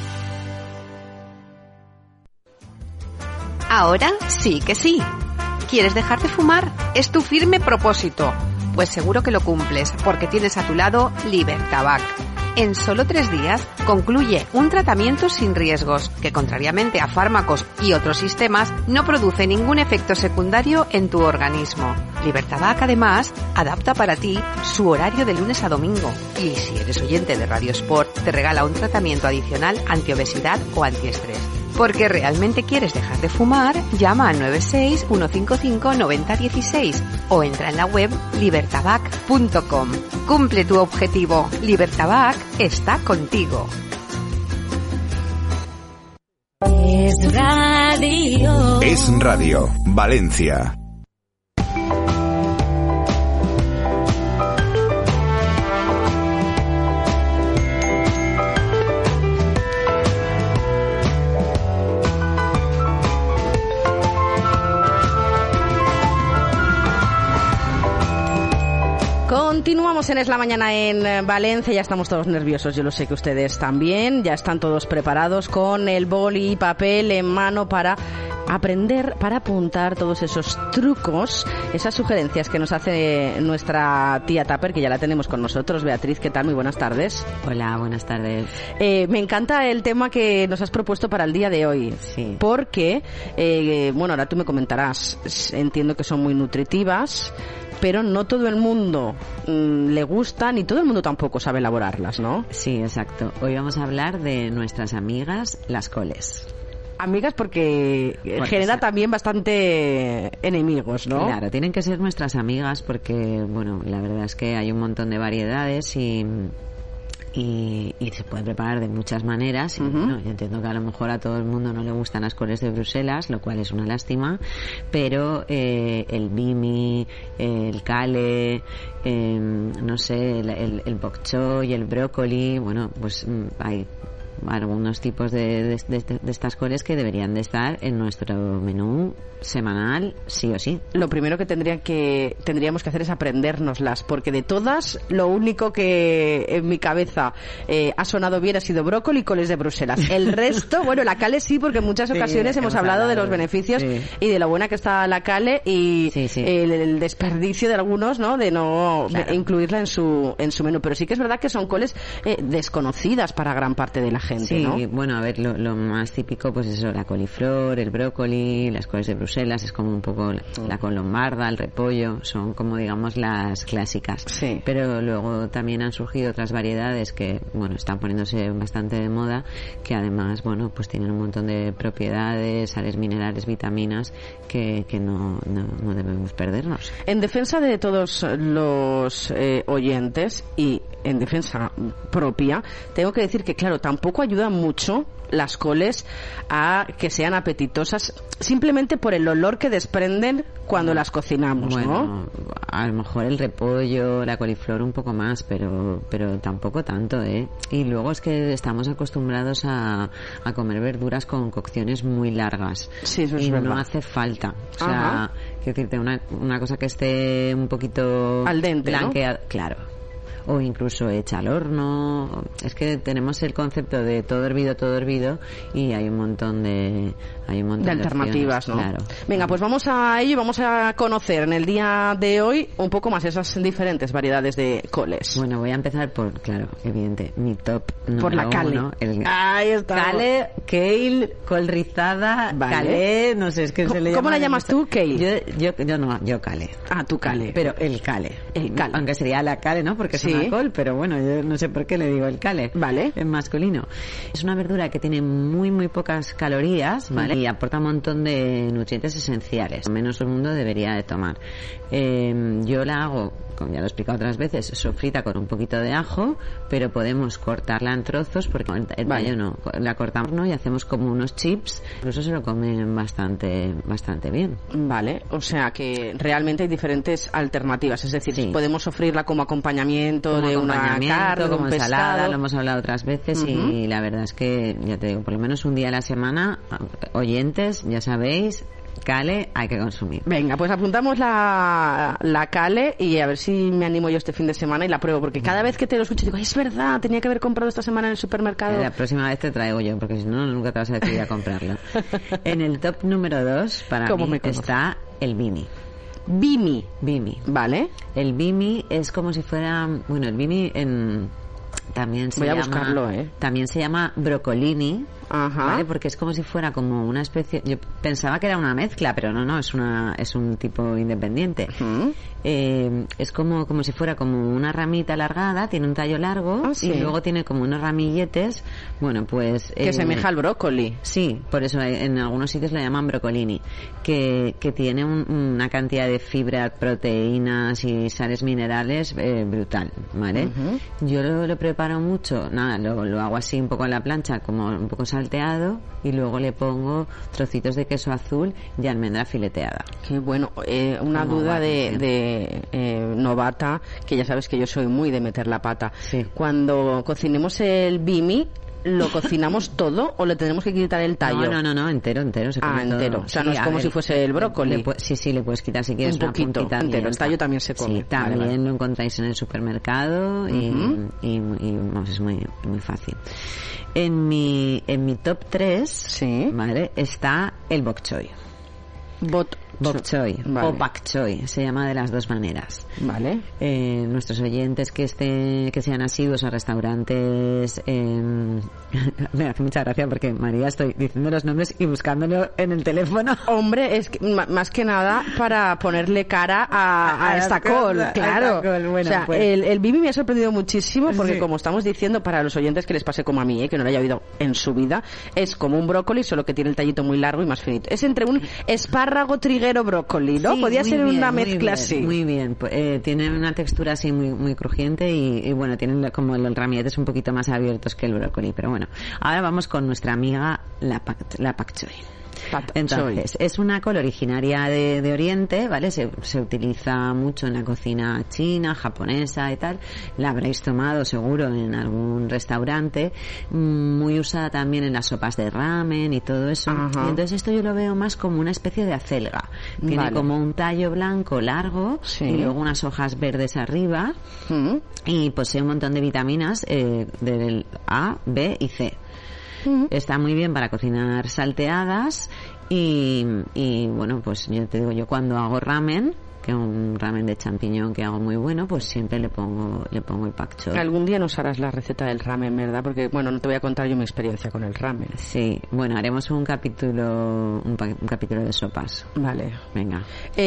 Ahora sí que sí. ¿Quieres dejar de fumar? Es tu firme propósito. Pues seguro que lo cumples, porque tienes a tu lado Libertabac. En solo 3 días concluye un tratamiento sin riesgos, que contrariamente a fármacos y otros sistemas, no produce ningún efecto secundario en tu organismo. Libertabac, además, adapta para ti su horario de lunes a domingo. Y si eres oyente de Radio Sport, te regala un tratamiento adicional antiobesidad o antiestrés. Porque realmente quieres dejar de fumar, llama al 96 155 9016 o entra en la web libertabac.com. Cumple tu objetivo. Libertabac está contigo. Es radio. Es radio. Valencia. Continuamos en Es la Mañana en Valencia, ya estamos todos nerviosos, yo lo sé que ustedes también, ya están todos preparados con el boli y papel en mano para aprender, para apuntar todos esos trucos, esas sugerencias que nos hace nuestra tía Tupper, que ya la tenemos con nosotros. Beatriz, ¿qué tal? Muy buenas tardes. Hola, buenas tardes. Me encanta el tema que nos has propuesto para el día de hoy, sí. Porque, bueno, ahora tú me comentarás, entiendo que son muy nutritivas, pero no todo el mundo le gustan y todo el mundo tampoco sabe elaborarlas, ¿no? Sí, exacto. Hoy vamos a hablar de nuestras amigas, las coles. Amigas porque genera también bastante enemigos, ¿no? Claro, tienen que ser nuestras amigas porque, bueno, la verdad es que hay un montón de variedades y y se puede preparar de muchas maneras. Y, bueno, yo entiendo que a lo mejor a todo el mundo no le gustan las coles de Bruselas, lo cual es una lástima, pero el bimi, el kale, no sé, el bok choy, el brócoli, bueno, pues hay algunos tipos de estas coles que deberían de estar en nuestro menú semanal, sí o sí. Lo primero que tendríamos que hacer es aprendérnoslas, porque de todas lo único que en mi cabeza ha sonado bien ha sido brócoli y coles de Bruselas. El resto, bueno, la kale sí, porque en muchas ocasiones hemos hablado de los beneficios y de lo buena que está la kale y el desperdicio de algunos, ¿no? De no incluirla en su menú, pero sí que es verdad que son coles desconocidas para gran parte de la gente, sí, ¿no? Bueno, a ver, lo más típico, pues eso, la coliflor, el brócoli, las coles de Bruselas, es como un poco la col lombarda, el repollo, son como, digamos, las clásicas. Sí. Pero luego también han surgido otras variedades que, bueno, están poniéndose bastante de moda, que además, bueno, pues tienen un montón de propiedades, sales minerales, vitaminas, que no debemos perdernos. En defensa de todos los oyentes y en defensa propia, tengo que decir que, claro, tampoco ayudan mucho las coles a que sean apetitosas simplemente por el olor que desprenden cuando las cocinamos, bueno, ¿no? A lo mejor el repollo, la coliflor un poco más, pero tampoco tanto, ¿eh? Y luego es que estamos acostumbrados a comer verduras con cocciones muy largas. Sí, eso es y verdad. No hace falta. O sea, quiero decirte, una cosa que esté un poquito al dente, blanqueada, ¿no? Claro. O incluso hecha al horno. Es que tenemos el concepto de todo hervido y hay un montón de alternativas, opciones, ¿no? Claro. Venga, pues vamos a ello y vamos a conocer en el día de hoy un poco más esas diferentes variedades de coles. Bueno, voy a empezar por, claro, evidente, mi top número por la kale. Ahí está. Kale, kale, col rizada, kale, no sé, es que se le llama. ¿Cómo la llamas tú, kale? Yo kale. Ah, tú kale. Pero el kale. Aunque sería la kale, ¿no? Porque es una col, pero bueno, yo no sé por qué le digo el kale. Vale. En masculino. Es una verdura que tiene muy, muy pocas calorías, ¿vale? Y aporta un montón de nutrientes esenciales. Al menos el mundo debería de tomar. Yo la hago, como ya lo he explicado otras veces, sofrita con un poquito de ajo, pero podemos cortarla en trozos porque el tallo no. La cortamos, ¿no? Y hacemos como unos chips. Incluso se lo comen bastante bien. Vale, o sea que realmente hay diferentes alternativas. Es decir, podemos sofreírla como acompañamiento de una carne, como un ensalada, pescado. lo hemos hablado otras veces y la verdad es que, ya te digo, por lo menos un día a la semana, oyentes, ya sabéis, kale hay que consumir. Venga, pues apuntamos la kale y a ver si me animo yo este fin de semana y la pruebo, porque cada vez que te lo escucho digo, es verdad, tenía que haber comprado esta semana en el supermercado. La próxima vez te traigo yo, porque si no, nunca te vas a decidir a comprarlo. En el top número 2, para mí, está el bimi. Bimi. Vale. El bimi es como si fuera, bueno, el bimi también se llama, buscarlo, también se llama brocolini. Ajá. ¿Vale? Porque es como si fuera como una especie, yo pensaba que era una mezcla, pero no, es un tipo independiente. Es como si fuera como una ramita alargada, tiene un tallo largo y luego tiene como unos ramilletes, bueno, pues que semeja al brócoli. Sí, por eso en algunos sitios lo llaman brocolini, que tiene una cantidad de fibra, proteínas y sales minerales brutal, ¿vale? Yo lo preparo mucho, lo hago así un poco en la plancha, como un poco salteado, y luego le pongo trocitos de queso azul y almendra fileteada. Qué bueno. Una duda de novata, que ya sabes que yo soy muy de meter la pata. Sí. Cuando cocinemos el bimi, ¿lo cocinamos todo o le tenemos que quitar el tallo? No, entero. Se come entero. Todo. O sea, no es como si fuese el brócoli. Sí, le puedes quitar si quieres un poquito, una puntita entero. El tallo también se come. Sí, también lo encontráis en el supermercado y vamos, es muy, muy fácil. En mi top 3, ¿vale? Está el bok choy. Bok choy, vale. O bak choy, se llama de las dos maneras. Vale. Nuestros oyentes que sean asiduos a restaurantes, me hace mucha gracia porque, María, estoy diciendo los nombres y buscándolo en el teléfono. Hombre, es que, más que nada para ponerle cara a esta col, claro. Bueno, o sea, pues. el bimi me ha sorprendido muchísimo porque, como estamos diciendo, para los oyentes que les pase como a mí, que no lo haya oído en su vida, es como un brócoli, solo que tiene el tallito muy largo y más finito. Es entre un espárrago trigueño hormiguero brócoli, ¿no? Sí, Podría ser bien, una mezcla así. Muy bien. Tiene una textura así muy crujiente y bueno, tienen como los ramilletes un poquito más abiertos que el brócoli. Pero bueno, ahora vamos con nuestra amiga la pak choi. Entonces, es una col originaria de Oriente, ¿vale? Se utiliza mucho en la cocina china, japonesa y tal. La habréis tomado seguro en algún restaurante. Muy usada también en las sopas de ramen y todo eso. Y entonces esto yo lo veo más como una especie de acelga. Tiene como un tallo blanco largo y luego unas hojas verdes arriba y posee un montón de vitaminas del A, B y C. Está muy bien para cocinar salteadas y bueno, pues yo te digo, yo cuando hago ramen, que es un ramen de champiñón que hago muy bueno, pues siempre le pongo el pak choi. Algún día nos harás la receta del ramen, ¿verdad? Porque, bueno, no te voy a contar yo mi experiencia con el ramen. Sí, bueno, haremos un capítulo de sopas. Vale. Venga.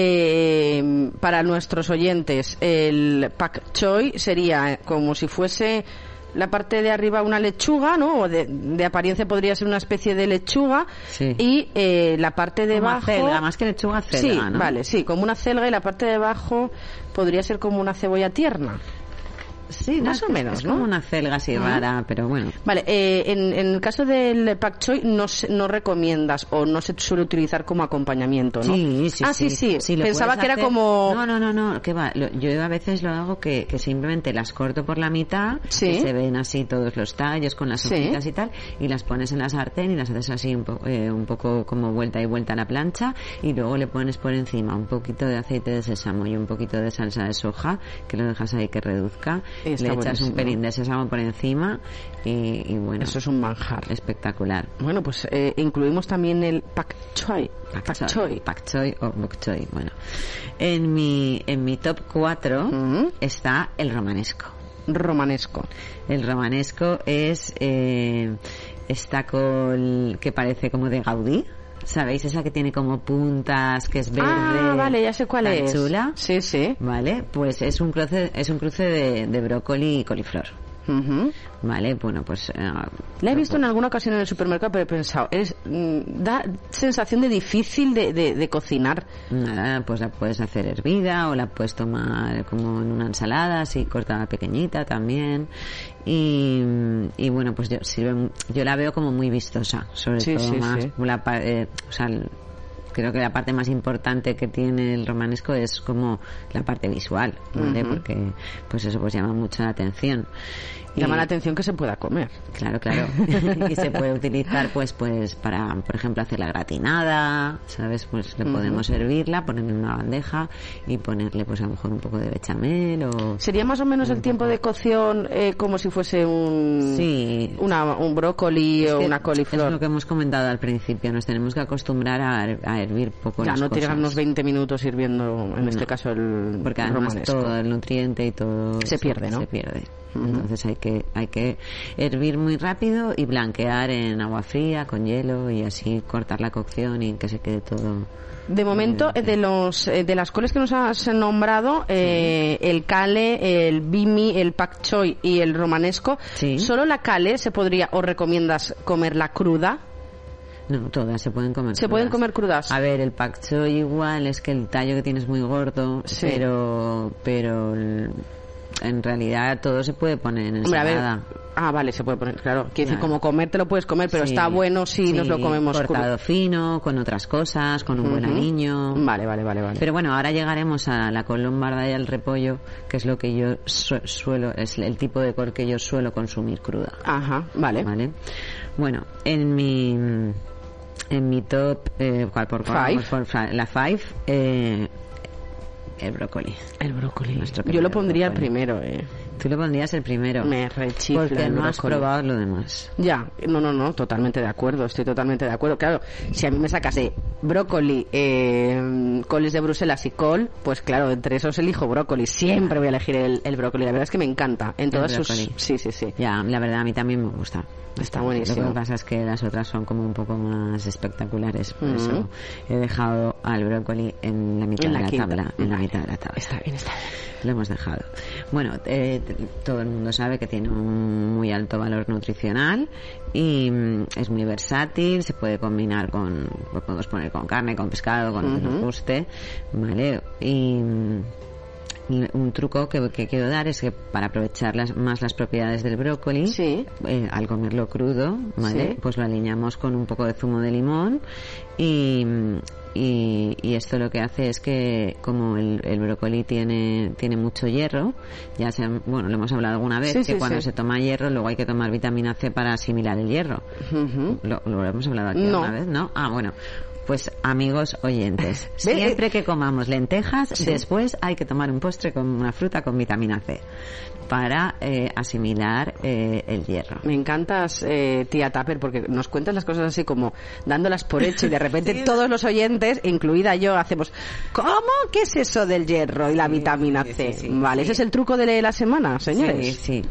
Para nuestros oyentes, el pak choi sería como si fuese la parte de arriba una lechuga, ¿no? O de apariencia podría ser una especie de lechuga. Sí. Y la parte de abajo... Acelga, más que lechuga, acelga, sí, ¿no? Vale, sí, como una acelga, y la parte de abajo podría ser como una cebolla tierna. Sí, más o menos, es ¿no? como una acelga así rara, pero bueno. Vale, en el caso del pak choi no recomiendas o no se suele utilizar como acompañamiento, ¿no? Sí. Pensaba que era como... No, que va. Yo a veces lo hago que simplemente las corto por la mitad, que se ven así todos los tallos con las hojitas y tal, y las pones en la sartén y las haces así un poco como vuelta y vuelta a la plancha, y luego le pones por encima un poquito de aceite de sésamo y un poquito de salsa de soja, que lo dejas ahí que reduzca. Le echas buenísimo. Un pelín de sésamo por encima y bueno, eso es un manjar espectacular. Bueno, pues incluimos también el pak choi o bok choy. Bueno, en mi top 4 está el romanesco. El romanesco es esta col que parece como de Gaudí. ¿Sabéis? Esa que tiene como puntas, que es verde. Ah, vale, ya sé cuál es. Chula. Sí. Vale, pues es un cruce de brócoli y coliflor. Vale, bueno, pues... la he visto en alguna ocasión en el supermercado, pero he pensado, da sensación de difícil de cocinar. Nada, pues la puedes hacer hervida o la puedes tomar como en una ensalada, así cortada pequeñita también. Y bueno, pues yo la veo como muy vistosa, sobre todo más... o sea, creo que la parte más importante que tiene el romanesco es como la parte visual, ¿vale? Porque pues eso pues llama mucho la atención. Llama la atención que se pueda comer. Claro. Y se puede utilizar pues para, por ejemplo, hacer la gratinada, ¿sabes? Pues le podemos servirla, ponerle en una bandeja y ponerle pues a lo mejor un poco de bechamel o... ¿Sería más o menos el tiempo de cocción como si fuese un brócoli o una coliflor? Es lo que hemos comentado al principio, nos tenemos que acostumbrar a hervir poco las cosas. Tirarnos 20 minutos hirviendo, en este caso el porque además romanesco. Todo el nutriente y todo se pierde, ¿no? Se pierde. Entonces hay que hervir muy rápido y blanquear en agua fría con hielo y así cortar la cocción y que se quede todo. De momento, de las coles que nos has nombrado, el kale, el bimi, el pak choi y el romanesco, ¿solo la kale se podría o recomiendas comerla cruda? No, todas se pueden comer. ¿Se pueden comer crudas? A ver, el pak choi igual es que el tallo que tienes muy gordo, pero en realidad todo se puede poner en ensalada. Vale, se puede poner, claro. Quiere decir, como comer te lo puedes comer, pero está bueno si nos lo comemos cortado fino, con otras cosas, con un buen aliño. Vale. Pero bueno, ahora llegaremos a la col lombarda y al repollo, que es lo que yo es el tipo de col que yo suelo consumir cruda. Ajá, vale. Bueno, en mi top, ¿cuál por la 5, el brócoli. Yo lo pondría el primero, Tú lo pondrías el primero. Me rechifla porque no has probado lo demás. Ya, no, totalmente de acuerdo. Estoy totalmente de acuerdo. Claro, si a mí me sacas de brócoli, coles de Bruselas y col, pues claro, entre esos elijo brócoli. Siempre voy a elegir el brócoli. La verdad es que me encanta. En todas sus... Sí. Ya, la verdad a mí también me gusta. Está buenísimo. Lo que pasa es que las otras son como un poco más espectaculares. Por eso he dejado al brócoli en la mitad de la tabla. En la mitad de la tabla. Está bien. Lo hemos dejado. Bueno, te todo el mundo sabe que tiene un muy alto valor nutricional y es muy versátil, se puede combinar lo podemos poner con carne, con pescado, con lo que nos guste, ¿vale? Y un truco que quiero dar es que para aprovechar más las propiedades del brócoli, al comerlo crudo, ¿vale? Pues lo aliñamos con un poco de zumo de limón y esto lo que hace es que como el brócoli tiene mucho hierro, lo hemos hablado alguna vez, cuando se toma hierro luego hay que tomar vitamina C para asimilar el hierro. Lo hemos hablado aquí alguna vez, ¿no? Bueno, pues amigos oyentes, siempre que comamos lentejas, después hay que tomar un postre con una fruta con vitamina C para asimilar el hierro. Me encantas, tía Tupper, porque nos cuentas las cosas así como dándolas por hecho y de repente todos los oyentes, incluida yo, hacemos ¿cómo? ¿Qué es eso del hierro y la vitamina C? Vale, ese es el truco de la semana, señores. Sí.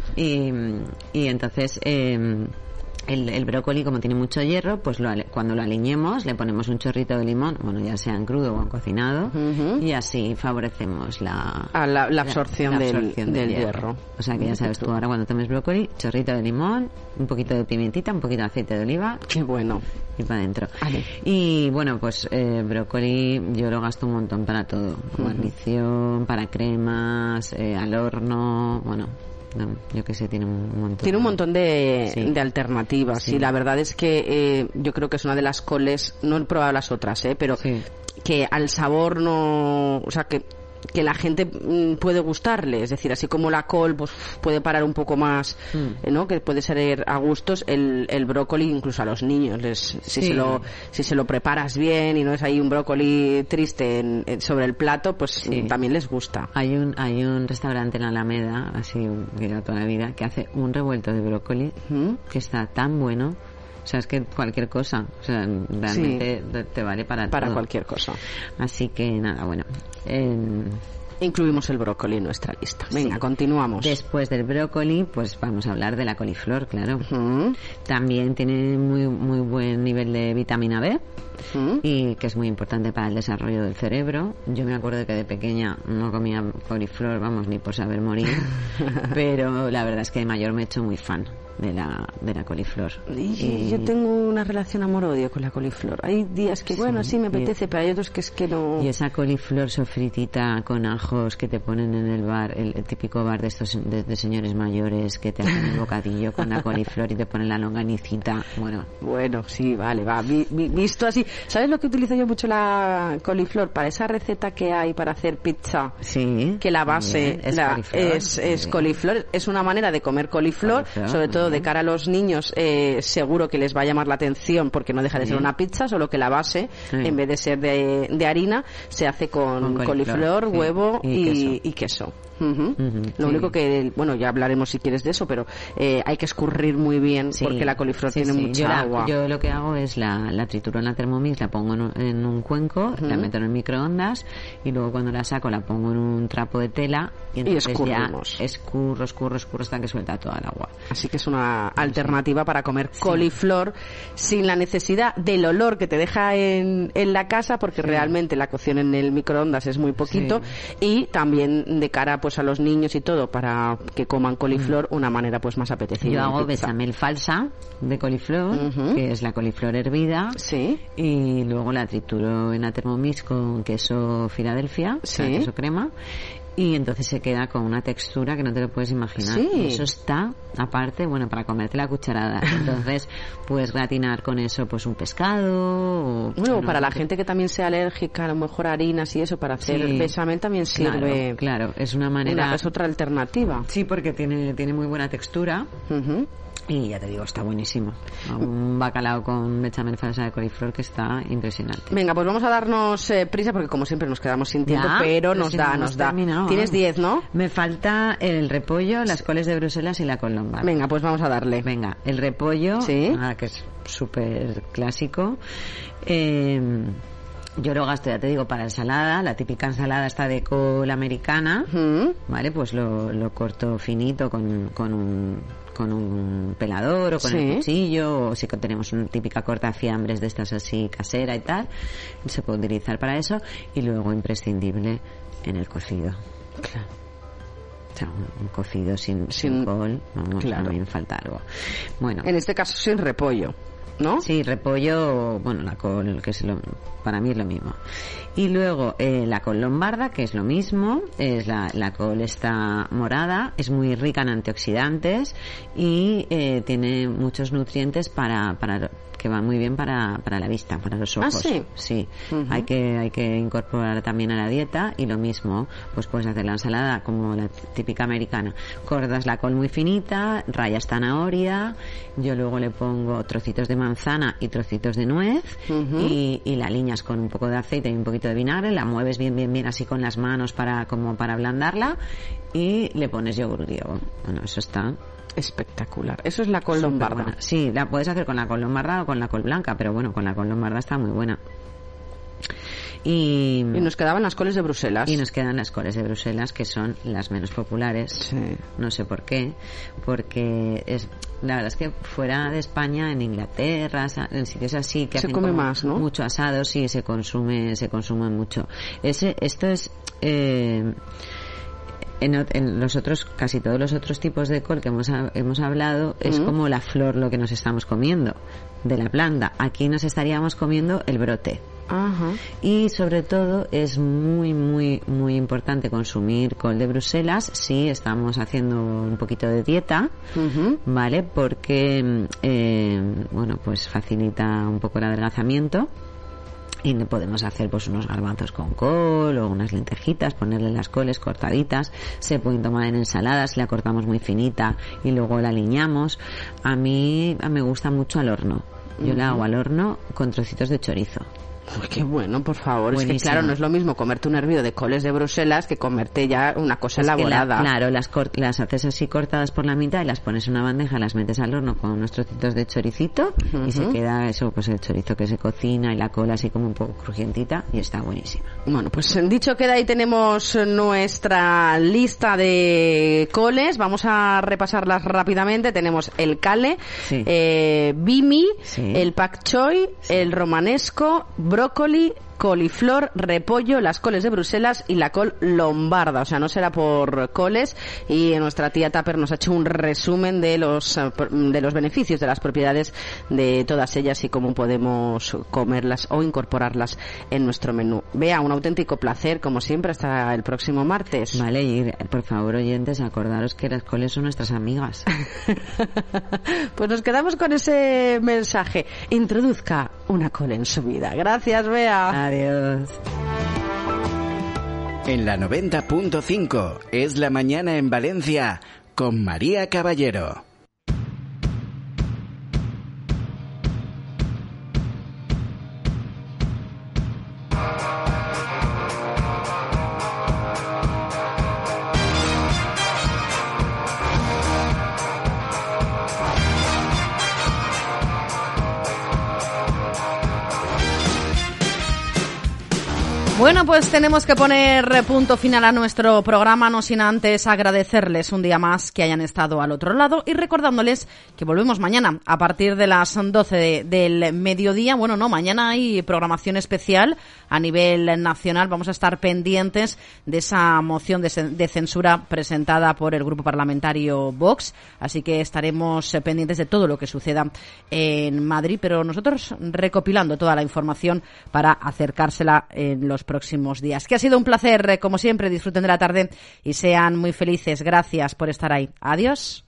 Y entonces el brócoli, como tiene mucho hierro, pues cuando lo aliñemos le ponemos un chorrito de limón, ya sea en crudo o en cocinado, y así favorecemos la absorción del hierro. O sea que ya sabes tú, ahora cuando tomes brócoli, chorrito de limón, un poquito de pimientita, un poquito de aceite de oliva. ¡Qué bueno! Y para adentro. Vale. Y bueno, pues brócoli yo lo gasto un montón para todo. Guarnición, para cremas, al horno, yo que sé, tiene un montón. Tiene un montón de alternativas. Sí, la verdad es que yo creo que es una de las coles, no he probado las otras, pero que al sabor no, o sea, que la gente puede gustarle, es decir, así como la col pues puede parar un poco más, ¿no? Que puede ser a gustos, el brócoli incluso a los niños si se lo preparas bien y no es ahí un brócoli triste sobre el plato, pues también les gusta. Hay un restaurante en Alameda, así que lleva toda la vida, que hace un revuelto de brócoli que está tan bueno. O sea, es que cualquier cosa, o sea, realmente te vale para todo. Cualquier cosa. Así que nada, bueno. Incluimos el brócoli en nuestra lista. Venga, continuamos. Después del brócoli, pues vamos a hablar de la coliflor, claro. También tiene muy buen nivel de vitamina B y que es muy importante para el desarrollo del cerebro. Yo me acuerdo que de pequeña no comía coliflor, ni por saber morir, pero la verdad es que de mayor me he hecho muy fan de la coliflor. Yo tengo una relación amor-odio con la coliflor. Hay días que, sí me apetece, pero hay otros que es que no. Y esa coliflor sofritita con ajos que te ponen en el bar, el típico bar de estos de señores mayores que te hacen el bocadillo con la coliflor y te ponen la longanicita. Bueno, sí, vale, va. Visto así. ¿Sabes lo que utilizo yo mucho la coliflor? Para esa receta que hay para hacer pizza. Sí. Que la base es coliflor. Es una manera de comer coliflor. Sobre todo de cara a los niños, seguro que les va a llamar la atención porque no deja de ser una pizza, solo que la base, en vez de ser de harina, se hace con coliflor, huevo y queso. Lo único que, ya hablaremos si quieres de eso, pero hay que escurrir muy bien porque la coliflor tiene mucha agua. Yo lo que hago es la trituro en la Thermomix, la pongo en un cuenco, la meto en el microondas y luego cuando la saco la pongo en un trapo de tela y entonces ya escurro hasta que suelta toda el agua. Así que es una alternativa para comer coliflor sin la necesidad del olor que te deja en la casa, porque realmente la cocción en el microondas es muy poquito, y también de cara a los niños y todo, para que coman coliflor, una manera pues más apetecible. Yo hago bechamel falsa de coliflor, que es la coliflor hervida, y luego la trituro en la Thermomix con queso Filadelfia, queso crema, y entonces se queda con una textura que no te lo puedes imaginar. Y eso está aparte, para comerte la cucharada. Entonces puedes gratinar con eso pues un pescado o para la gente que también sea alérgica a lo mejor a harinas y eso, para hacer bechamel también sirve. Claro, es una manera, es otra alternativa. Sí, porque tiene muy buena textura. Y ya te digo, está buenísimo. Un bacalao con bechamel falsa de coliflor que está impresionante. Venga, pues vamos a darnos prisa porque como siempre nos quedamos sin tiempo, pero nos da. Tienes 10, ¿no? Me falta el repollo, las coles de Bruselas y la col lombard. Venga, pues vamos a darle. Venga, el repollo, que es súper clásico. Yo lo gasto, ya te digo, para ensalada, la típica ensalada esta de col americana, ¿vale? Pues lo corto finito con un pelador o con el cuchillo, o si tenemos una típica cortafiambres de estas así casera y tal, se puede utilizar para eso, y luego imprescindible en el cocido. Claro. O sea, un cocido sin col, vamos, claro. También falta algo. Bueno. En este caso sin repollo, ¿no? Sí, repollo, bueno, la col, que es para mí es lo mismo. Y luego la col lombarda, que es lo mismo, es la col está morada, es muy rica en antioxidantes y tiene muchos nutrientes que va muy bien para la vista, para los ojos. ¿Ah, sí? Sí. Uh-huh. Hay que incorporar también a la dieta y lo mismo, pues puedes hacer la ensalada como la típica americana. Cortas la col muy finita, rayas zanahoria, yo luego le pongo trocitos de manzana y trocitos de nuez y la aliñas con un poco de aceite y un poquito de vinagre, la mueves bien así con las manos para ablandarla y le pones yogur griego. Bueno, eso está espectacular. Eso es la col lombarda. Buena. Sí, la puedes hacer con la col lombarda o con la col blanca, pero bueno, con la col lombarda está muy buena. Y nos quedaban las coles de Bruselas. Y nos quedan las coles de Bruselas, que son las menos populares. Sí. No sé por qué. Porque la verdad es que fuera de España, en Inglaterra, en sitios así que se come más, ¿no? Mucho asado, sí, se consume mucho. Esto es en los otros, casi todos los otros tipos de col que hemos hablado, es como la flor lo que nos estamos comiendo de la planta. Aquí nos estaríamos comiendo el brote. Ajá. Y sobre todo es muy importante consumir col de Bruselas si estamos haciendo un poquito de dieta, ¿vale? Porque bueno, pues facilita un poco el adelgazamiento. Y podemos hacer pues unos garbanzos con col o unas lentejitas, ponerle las coles cortaditas, se pueden tomar en ensaladas, la cortamos muy finita y luego la aliñamos. A mí me gusta mucho al horno. Yo la hago al horno con trocitos de chorizo. Uy, qué bueno, por favor. Buenísimo. Es que claro, no es lo mismo comerte un hervido de coles de Bruselas que comerte ya una cosa elaborada. Claro, las haces así cortadas por la mitad y las pones en una bandeja, las metes al horno con unos trocitos de choricito y se queda eso, pues el chorizo que se cocina y la cola así como un poco crujientita y está buenísima. Bueno, pues dicho queda, ahí tenemos nuestra lista de coles. Vamos a repasarlas rápidamente. Tenemos el kale, sí. Bimi, sí. el pak choi, sí. el romanesco, brócoli, coliflor, repollo, las coles de Bruselas y la col lombarda. O sea, no será por coles. Y nuestra tía Tupper nos ha hecho un resumen de los beneficios, de las propiedades de todas ellas y cómo podemos comerlas o incorporarlas en nuestro menú. Bea, un auténtico placer, como siempre, hasta el próximo martes. Vale, y por favor, oyentes, acordaros que las coles son nuestras amigas. Pues nos quedamos con ese mensaje. Introduzca una col en su vida. Gracias, Bea. Adiós. En la 90.5 es la mañana en Valencia con María Caballero. Bueno, pues tenemos que poner punto final a nuestro programa, no sin antes agradecerles un día más que hayan estado al otro lado y recordándoles que volvemos mañana a partir de las 12 del mediodía. Bueno, no, mañana hay programación especial a nivel nacional. Vamos a estar pendientes de esa moción de censura presentada por el grupo parlamentario Vox, así que estaremos pendientes de todo lo que suceda en Madrid, pero nosotros recopilando toda la información para acercársela en los próximos días. Que ha sido un placer, como siempre. Disfruten de la tarde y sean muy felices. Gracias por estar ahí. Adiós.